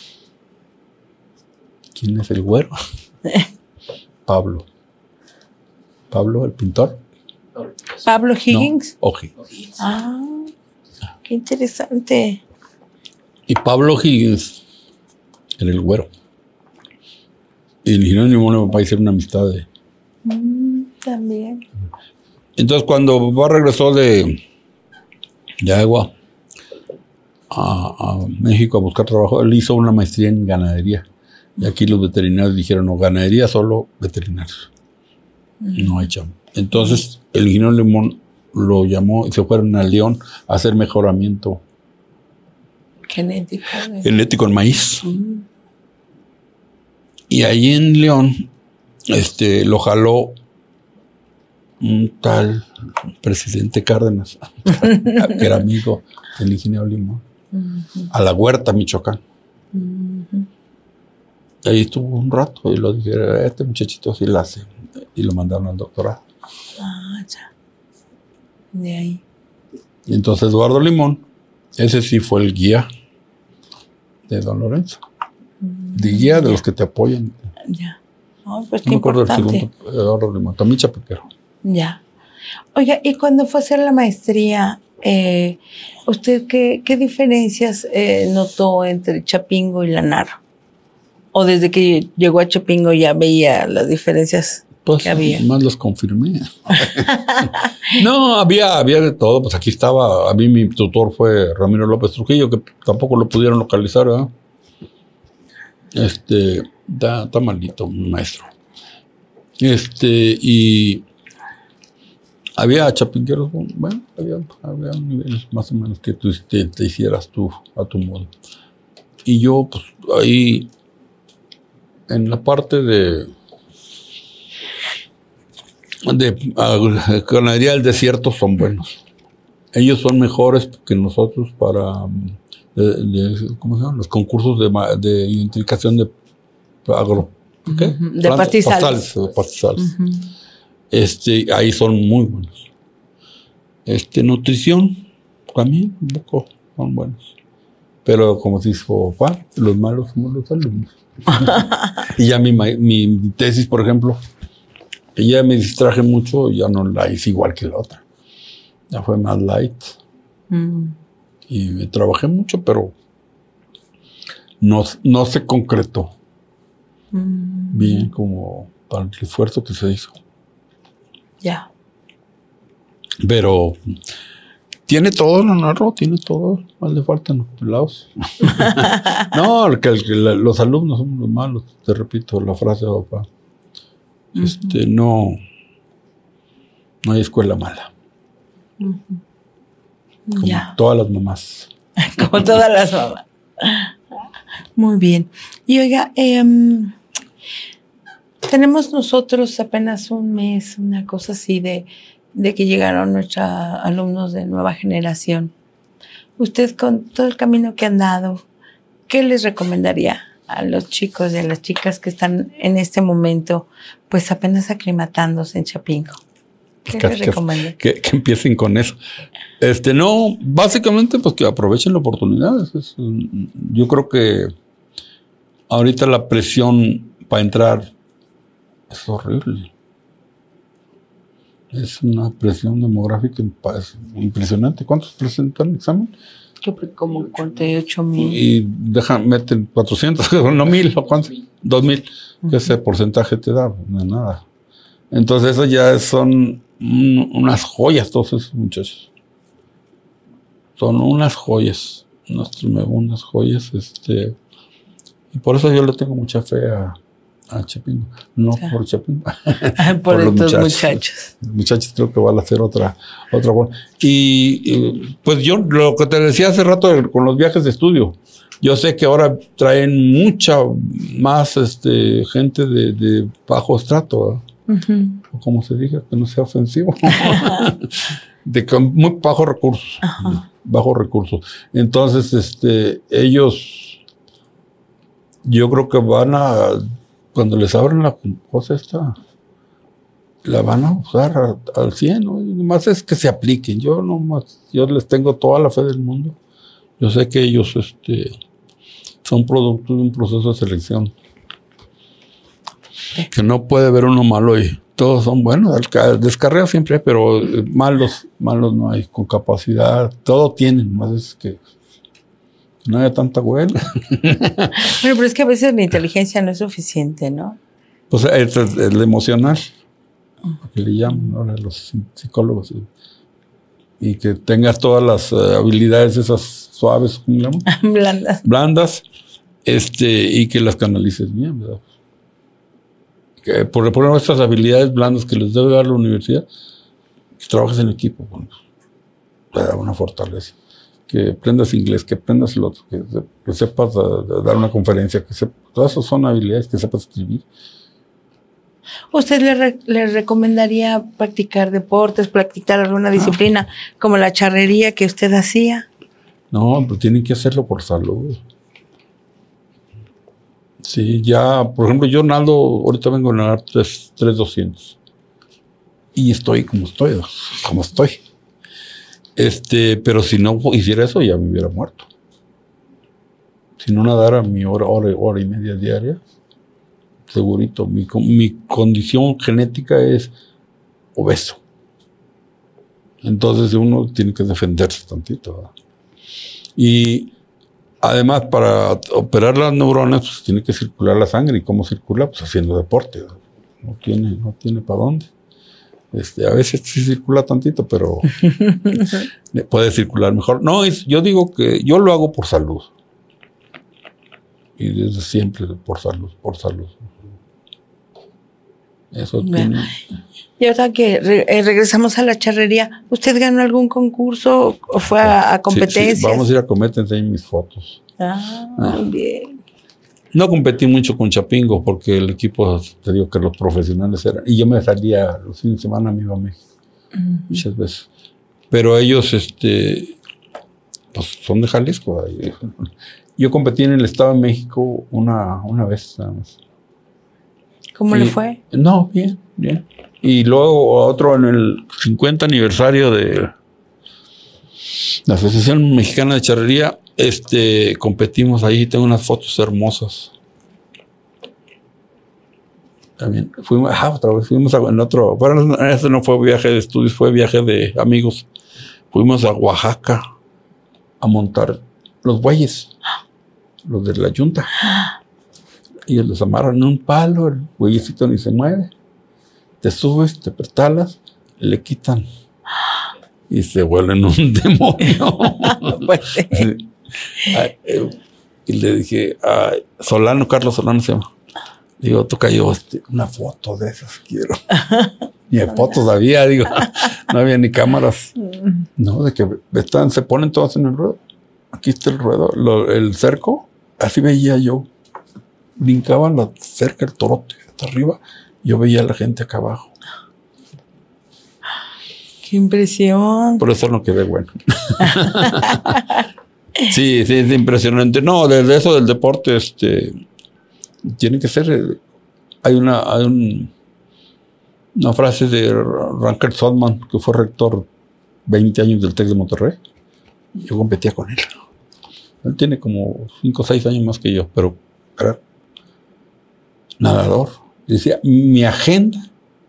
[SPEAKER 6] ¿Quién es el güero? Pablo, el pintor.
[SPEAKER 3] ¿Pablo Higgins?
[SPEAKER 6] No, Higgins.
[SPEAKER 3] Qué interesante.
[SPEAKER 6] Y Pablo Higgins era el güero. Y el ingeniero Limón y mi papá hicieron una amistad de...
[SPEAKER 3] También.
[SPEAKER 6] Entonces, cuando papá regresó de Agua a México a buscar trabajo, él hizo una maestría en ganadería. Y aquí los veterinarios dijeron, no, ganadería solo veterinarios. No hay chamba. Entonces, el ingeniero Limón lo llamó y se fueron a León a hacer mejoramiento genético en maíz. Y ahí en León, lo jaló un tal presidente Cárdenas, que era amigo del ingeniero Limón, a la Huerta, Michoacán. Ahí estuvo un rato y lo dijeron, este muchachito sí la hace. Y lo mandaron al doctorado.
[SPEAKER 3] Ya. De ahí.
[SPEAKER 6] Y entonces Eduardo Limón, ese sí fue el guía de don Lorenzo. De guía de los que te apoyan.
[SPEAKER 3] Ya. Oh, pues
[SPEAKER 6] No me acuerdo del
[SPEAKER 3] importante.
[SPEAKER 6] segundo, Eduardo Limón, también chapequero.
[SPEAKER 3] Ya. Oiga, y cuando fue a hacer la maestría, ¿usted qué diferencias notó entre Chapingo y la Narro? ¿O desde que llegó a Chapingo ya veía las diferencias
[SPEAKER 6] Pues
[SPEAKER 3] que había?
[SPEAKER 6] más los confirmé. No, había de todo. Pues aquí estaba, a mí mi tutor fue Ramiro López Trujillo, que tampoco lo pudieron localizar, ¿verdad? Está malito, un maestro. Y había chapingueros, bueno, había un nivel más o menos que tú te hicieras tú a tu modo. Y yo, pues, ahí, en la parte de ganadería del desierto son buenos. Ellos son mejores que nosotros para ¿cómo se llaman? Los concursos de identificación de agro. ¿Qué?
[SPEAKER 3] De pastizales.
[SPEAKER 6] Pastizales. Ahí son muy buenos. Nutrición también un poco son buenos. Pero como dijo Juan, los malos somos los alumnos. Y ya mi tesis, por ejemplo, ya me distraje mucho, ya no la hice igual que la otra. Ya fue más light. Y trabajé mucho, pero no se concretó bien como para el esfuerzo que se hizo.
[SPEAKER 3] Ya.
[SPEAKER 6] Pero tiene todo, la Narro, tiene todo. Más le faltan los pelados. No, los alumnos son los malos. Te repito la frase de papá. No hay escuela mala. Como todas las mamás.
[SPEAKER 3] Como todas las mamás. Muy bien. Y oiga, tenemos nosotros apenas un mes, una cosa así de que llegaron nuestros alumnos de nueva generación. Usted, con todo el camino que han dado, ¿qué les recomendaría a los chicos y a las chicas que están en este momento, pues apenas aclimatándose en Chapingo? ¿Qué les recomienda?
[SPEAKER 6] Que empiecen con eso. No, básicamente, pues que aprovechen la oportunidad. Yo creo que ahorita la presión para entrar es horrible. Es una presión demográfica impresionante. ¿Cuántos presentan el examen?
[SPEAKER 3] Yo como conté 8,000.
[SPEAKER 6] Y meten 400, no 1,000, ¿o cuánto? 2,000. ¿Qué ese porcentaje te da? No, nada. Entonces, eso ya son unas joyas, todos esos muchachos. Son unas joyas, unas joyas. Y por eso yo le tengo mucha fe a Chapingo. No por Chapingo.
[SPEAKER 3] por estos muchachos.
[SPEAKER 6] Los muchachos creo que van a hacer otra buena. Y pues yo lo que te decía hace rato con los viajes de estudio, yo sé que ahora traen mucha más gente de bajo estrato, o como se diga, que no sea ofensivo, con muy bajos recursos. Bajos recursos. Entonces, ellos, yo creo que cuando les abren la cosa esta, la van a usar al 100, ¿no? Nomás es que se apliquen. Yo les tengo toda la fe del mundo. Yo sé que ellos son producto de un proceso de selección. Que no puede haber uno malo y todos son buenos. Descarreo siempre hay, pero malos no hay, con capacidad. Todo tienen, más es que no haya tanta huelga.
[SPEAKER 3] Bueno, pero es que a veces la inteligencia no es suficiente, ¿no?
[SPEAKER 6] Pues es el emocional, que le llaman ahora los psicólogos. Y que tengas todas las habilidades esas suaves, ¿cómo le llaman? Blandas, y que las canalices bien, ¿verdad? Que por ejemplo, estas habilidades blandas que les debe dar la universidad, que trabajes en equipo, bueno, te da una fortaleza. Que aprendas inglés, que aprendas el otro, que sepas dar una conferencia, todas esas son habilidades, que sepas escribir.
[SPEAKER 3] ¿Usted le recomendaría practicar deportes, practicar alguna disciplina como la charrería que usted hacía?
[SPEAKER 6] No, pero tienen que hacerlo por salud. Sí, ya, por ejemplo, yo nado, ahorita vengo a nadar 3,200. Y estoy como estoy. Pero si no hiciera eso, ya me hubiera muerto. Si no nadara mi hora y media diaria, segurito, mi condición genética es obeso. Entonces uno tiene que defenderse tantito, ¿verdad? Y además, para operar las neuronas, pues tiene que circular la sangre. ¿Y cómo circula? Pues haciendo deporte, ¿verdad? No tiene para dónde. A veces sí circula tantito, pero puede circular mejor. No, yo digo que yo lo hago por salud. Y desde siempre por salud. Eso tiene.
[SPEAKER 3] Y ahora que regresamos a la charrería, ¿usted ganó algún concurso o fue a competencias?
[SPEAKER 6] Sí, vamos a ir a competencias en mis fotos.
[SPEAKER 3] Muy bien.
[SPEAKER 6] No competí mucho con Chapingo porque el equipo, te digo que los profesionales eran. Y yo me salía los fines de semana, me iba a México muchas veces. Pero ellos, pues son de Jalisco. Yo competí en el Estado de México una vez nada más.
[SPEAKER 3] ¿Cómo le fue?
[SPEAKER 6] No, bien. Y luego otro en el 50 aniversario de la Asociación Mexicana de Charrería, competimos ahí, tengo unas fotos hermosas. También otra vez fuimos en otro, bueno, ese no fue viaje de estudios, fue viaje de amigos. Fuimos a Oaxaca a montar los bueyes, los de la yunta. Y los amarran en un palo, el bueyecito ni se mueve. Te subes, te pertalas, le quitan. Y se vuelven un demonio.
[SPEAKER 3] Pues sí.
[SPEAKER 6] Y le dije, Carlos Solano se llama. Digo, toca yo una foto de esas, quiero. Ni fotos había, digo, no había ni cámaras. No, de que se ponen todas en el ruedo. Aquí está el ruedo, el cerco, así veía yo. Brincaban la cerca, el torote, hasta arriba. Yo veía a la gente acá abajo.
[SPEAKER 3] ¡Qué impresión!
[SPEAKER 6] Por eso no quedé bueno. Sí, es impresionante. No, desde eso del deporte, tiene que ser. Hay una frase de Ranker Soldman, que fue rector 20 años del TEC de Monterrey. Yo competía con él. Él tiene como 5 o 6 años más que yo, pero era nadador. Decía, mi agenda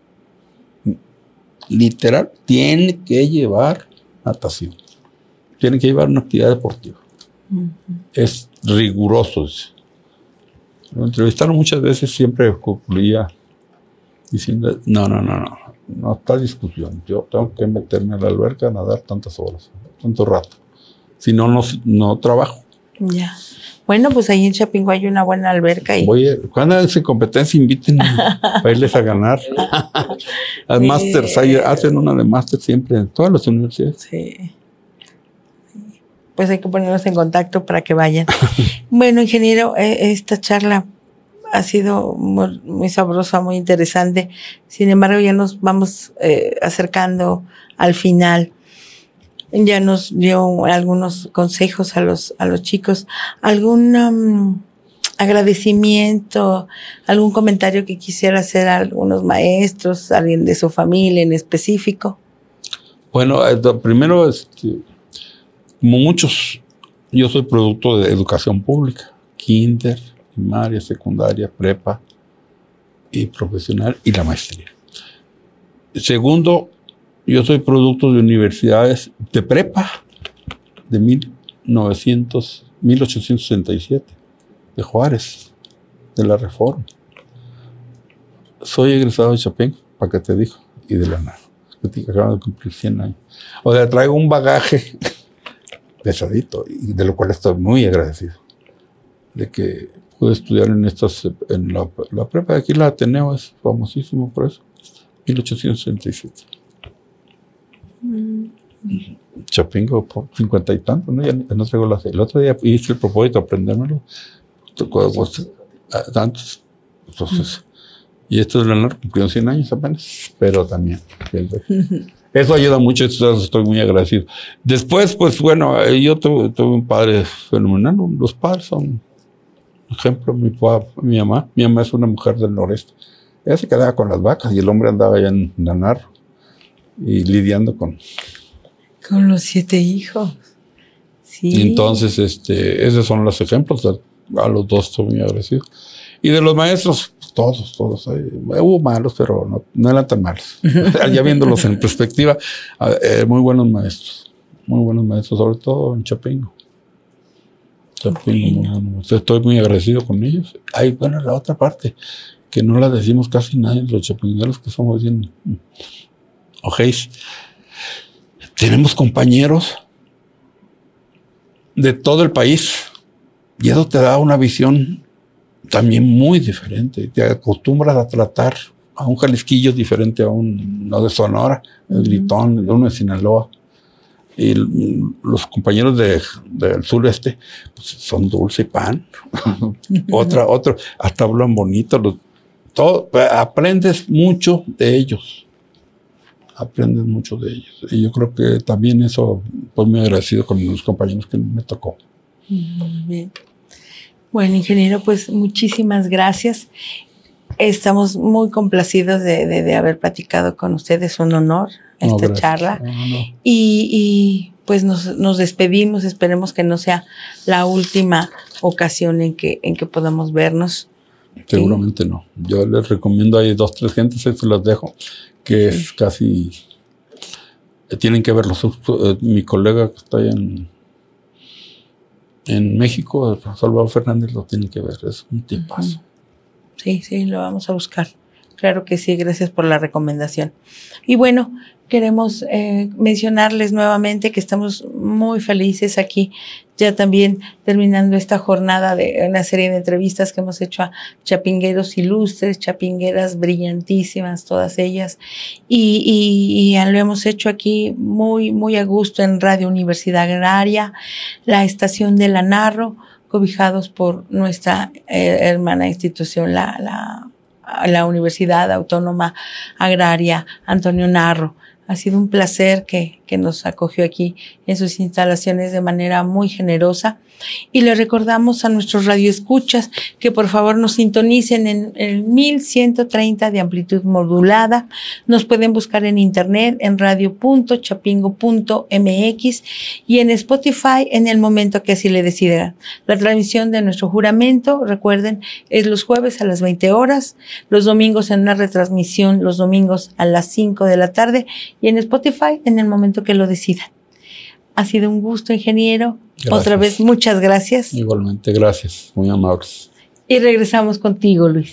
[SPEAKER 6] literal tiene que llevar natación. Tiene que llevar una actividad deportiva. Es riguroso. Lo entrevistaron muchas veces, siempre concluía diciendo, no está discusión. Yo tengo que meterme a la alberca a nadar tantas horas, tanto rato. Si no, no trabajo.
[SPEAKER 3] Ya. Bueno, pues ahí en Chapingo hay una buena alberca.
[SPEAKER 6] Cuando hacen competencia, inviten a irles a ganar. Al Masters, hacen una de Masters siempre en todas las universidades.
[SPEAKER 3] Sí. Pues hay que ponernos en contacto para que vayan. Bueno, ingeniero, esta charla ha sido muy, muy sabrosa, muy interesante. Sin embargo, ya nos vamos acercando al final. Ya nos dio algunos consejos a los chicos. ¿Algún agradecimiento, algún comentario que quisiera hacer a algunos maestros, alguien de su familia en específico?
[SPEAKER 6] Bueno, primero, como muchos, yo soy producto de educación pública, kinder, primaria, secundaria, prepa y profesional y la maestría. Segundo, yo soy producto de universidades de prepa de 1900 1867, de Juárez, de la Reforma. Soy egresado de Chapingo, para que te digo, y de la Narro. Acabo de cumplir 100 años. O sea, traigo un bagaje pesadito, y de lo cual estoy muy agradecido. De que pude estudiar en la prepa de aquí, la Ateneo, es famosísimo por eso. 1867. Chapingo, por 50 y tantos, ¿no? Ya no traigo la fe. El otro día hice el propósito de aprendérmelo. Tantos. Entonces, y esto de la Narro cumplió 100 años apenas, pero también. Eso ayuda mucho, estoy muy agradecido. Después, pues bueno, yo tuve un padre fenomenal. Los padres son, por ejemplo, mi mamá es una mujer del noreste. Ella se quedaba con las vacas y el hombre andaba allá en la Narro y lidiando con
[SPEAKER 3] los 7 hijos. Sí.
[SPEAKER 6] Y entonces, esos son los ejemplos. A los dos estoy muy agradecido. Y de los maestros, todos. Hubo malos, pero no eran tan malos. Ya viéndolos en perspectiva, muy buenos maestros, sobre todo en Chapingo. Muy buenos. Estoy muy agradecido con ellos. Hay, bueno, la otra parte, que no la decimos casi nadie, los chapingueros, que somos bien ojéis. Tenemos compañeros de todo el país, y eso te da una visión también muy diferente. Te acostumbras a tratar a un jalisquillo diferente a no de Sonora, el gritón, uno de Sinaloa. Y los compañeros del sureste, pues, son dulce y pan. Otro, hasta hablan bonito. Aprendes mucho de ellos. Y yo creo que también eso, pues, muy agradecido con los compañeros que me tocó.
[SPEAKER 3] Bien. Bueno, ingeniero, pues muchísimas gracias. Estamos muy complacidos de haber platicado con usted. Es un honor esta charla. No. Y pues nos despedimos. Esperemos que no sea la última ocasión en que podamos vernos.
[SPEAKER 6] Seguramente no. Yo les recomiendo, hay 2, 3 gentes, se los dejo, que es casi, tienen que verlos. Mi colega que está allá en México, Salvador Fernández, lo tienen que ver, es un tipazo.
[SPEAKER 3] Sí, lo vamos a buscar. Claro que sí, gracias por la recomendación. Y bueno, queremos mencionarles nuevamente que estamos muy felices aquí, ya también terminando esta jornada de una serie de entrevistas que hemos hecho a chapingueros ilustres, chapingueras brillantísimas, todas ellas, y lo hemos hecho aquí muy, muy a gusto en Radio Universidad Agraria, la estación de la Narro, cobijados por nuestra hermana institución, la Universidad Autónoma Agraria Antonio Narro. Ha sido un placer que nos acogió aquí en sus instalaciones de manera muy generosa. Y le recordamos a nuestros radioescuchas que por favor nos sintonicen en el 1130 de amplitud modulada. Nos pueden buscar en internet en radio.chapingo.mx y en Spotify en el momento que así le decidan. La transmisión de nuestro juramento, recuerden, es los jueves a las 20 horas, los domingos en una retransmisión, los domingos a las 5 de la tarde y en Spotify en el momento que lo decidan. Ha sido un gusto, ingeniero. Gracias. Otra vez, muchas gracias.
[SPEAKER 6] Igualmente, gracias. Muy amables.
[SPEAKER 3] Y regresamos contigo, Luis.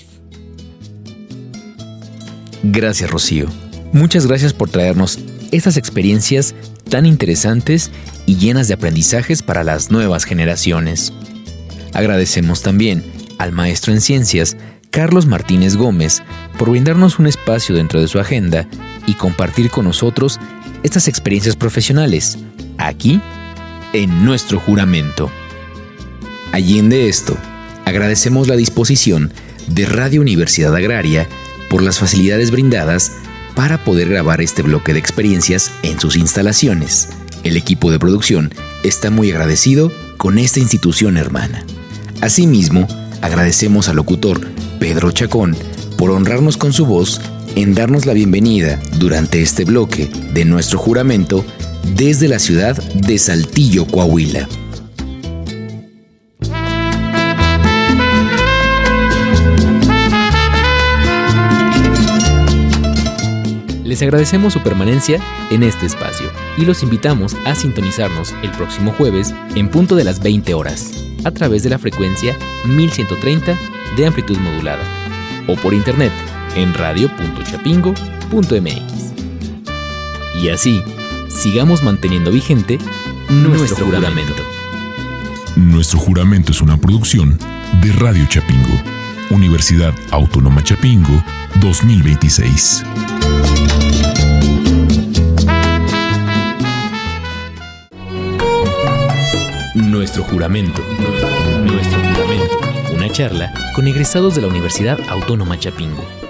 [SPEAKER 1] Gracias, Rocío. Muchas gracias por traernos estas experiencias tan interesantes y llenas de aprendizajes para las nuevas generaciones. Agradecemos también al maestro en ciencias, Carlos Martínez Gómez, por brindarnos un espacio dentro de su agenda y compartir con nosotros estas experiencias profesionales, aquí, en nuestro juramento. Allende esto, agradecemos la disposición de Radio Universidad Agraria por las facilidades brindadas para poder grabar este bloque de experiencias en sus instalaciones. El equipo de producción está muy agradecido con esta institución hermana. Asimismo, agradecemos al locutor Pedro Chacón por honrarnos con su voz en darnos la bienvenida durante este bloque de nuestro juramento desde la ciudad de Saltillo, Coahuila. Les Les agradecemos su permanencia en este espacio y los invitamos a sintonizarnos el próximo jueves en punto de las 20 horas a través de la frecuencia 1130 de amplitud modulada o por internet en radio.chapingo.mx. Y así, sigamos manteniendo vigente nuestro juramento.
[SPEAKER 2] Nuestro juramento es una producción de Radio Chapingo, Universidad Autónoma Chapingo 2026.
[SPEAKER 1] Nuestro juramento. Una charla con egresados de la Universidad Autónoma Chapingo.